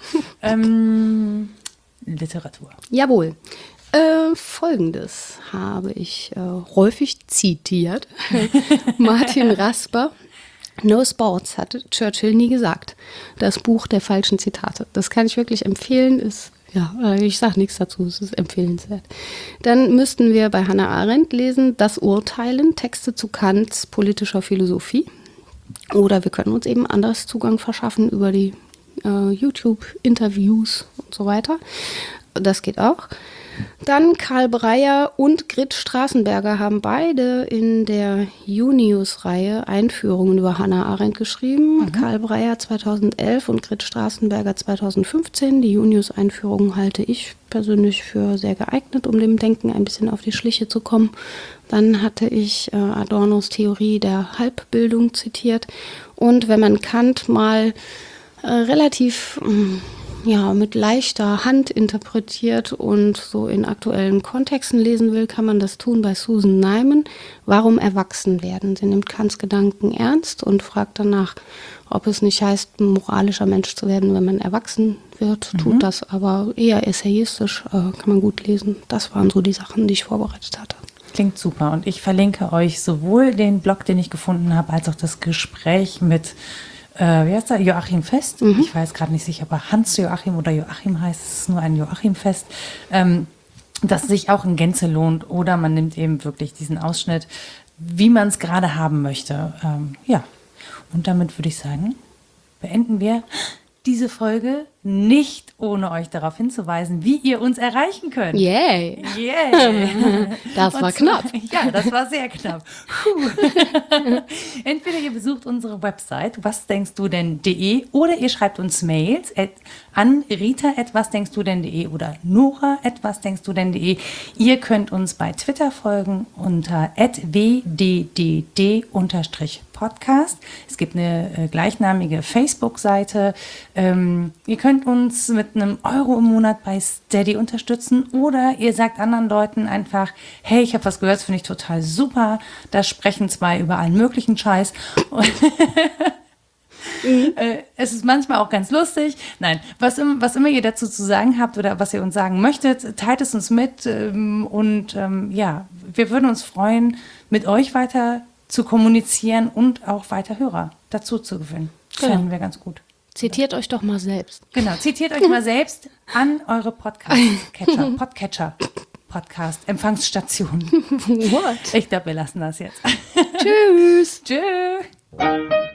Literatur. Jawohl. Folgendes habe ich häufig zitiert. Martin Rasper. No Sports hat Churchill nie gesagt. Das Buch der falschen Zitate. Das kann ich wirklich empfehlen. Ich sage nichts dazu, es ist empfehlenswert. Dann müssten wir bei Hannah Arendt lesen, Das Urteilen, Texte zu Kants politischer Philosophie. Oder wir können uns eben anders Zugang verschaffen über die YouTube-Interviews und so weiter. Das geht auch. Dann Karl Breyer und Grit Straßenberger haben beide in der Junius-Reihe Einführungen über Hannah Arendt geschrieben. Karl Breyer 2011 und Grit Straßenberger 2015. Die Junius-Einführung halte ich persönlich für sehr geeignet, um dem Denken ein bisschen auf die Schliche zu kommen. Dann hatte ich Adornos Theorie der Halbbildung zitiert. Und wenn man Kant mal relativ mit leichter Hand interpretiert und so in aktuellen Kontexten lesen will, kann man das tun bei Susan Neiman. Warum erwachsen werden? Sie nimmt Kants Gedanken ernst und fragt danach, ob es nicht heißt, ein moralischer Mensch zu werden, wenn man erwachsen wird. Tut das aber eher essayistisch, kann man gut lesen. Das waren so die Sachen, die ich vorbereitet hatte. Klingt super. Und ich verlinke euch sowohl den Blog, den ich gefunden habe, als auch das Gespräch mit wie heißt er? Joachim Fest. Ich weiß gerade nicht sicher, ob er Hans Joachim oder Joachim heißt. Es ist nur ein Joachim Fest. Das sich auch in Gänze lohnt. Oder man nimmt eben wirklich diesen Ausschnitt, wie man es gerade haben möchte. Und damit würde ich sagen, beenden wir diese Folge nicht ohne euch darauf hinzuweisen, wie ihr uns erreichen könnt. Yay! Yeah. Das war knapp. Ja, das war sehr knapp. Entweder ihr besucht unsere Website wasdenkstudenn.de oder ihr schreibt uns Mails an rita@wasdenkstudenn.de oder nora@wasdenkstudenn.de. Ihr könnt uns bei Twitter folgen unter @wddd_podcast. Es gibt eine gleichnamige Facebook-Seite. Ihr könnt uns mit einem Euro im Monat bei Steady unterstützen oder ihr sagt anderen Leuten einfach, hey, ich habe was gehört, das finde ich total super. Da sprechen zwei über allen möglichen Scheiß. Es ist manchmal auch ganz lustig. Nein, was immer ihr dazu zu sagen habt oder was ihr uns sagen möchtet, teilt es uns mit. Wir würden uns freuen, mit euch weiter zu kommunizieren und auch weiter Hörer dazu zu gewinnen. Das fänden wir ganz gut. Zitiert euch doch mal selbst. Genau, zitiert euch mal selbst an eure Podcatcher, Empfangsstation. What? Ich glaube, wir lassen das jetzt. Tschüss. Tschüss.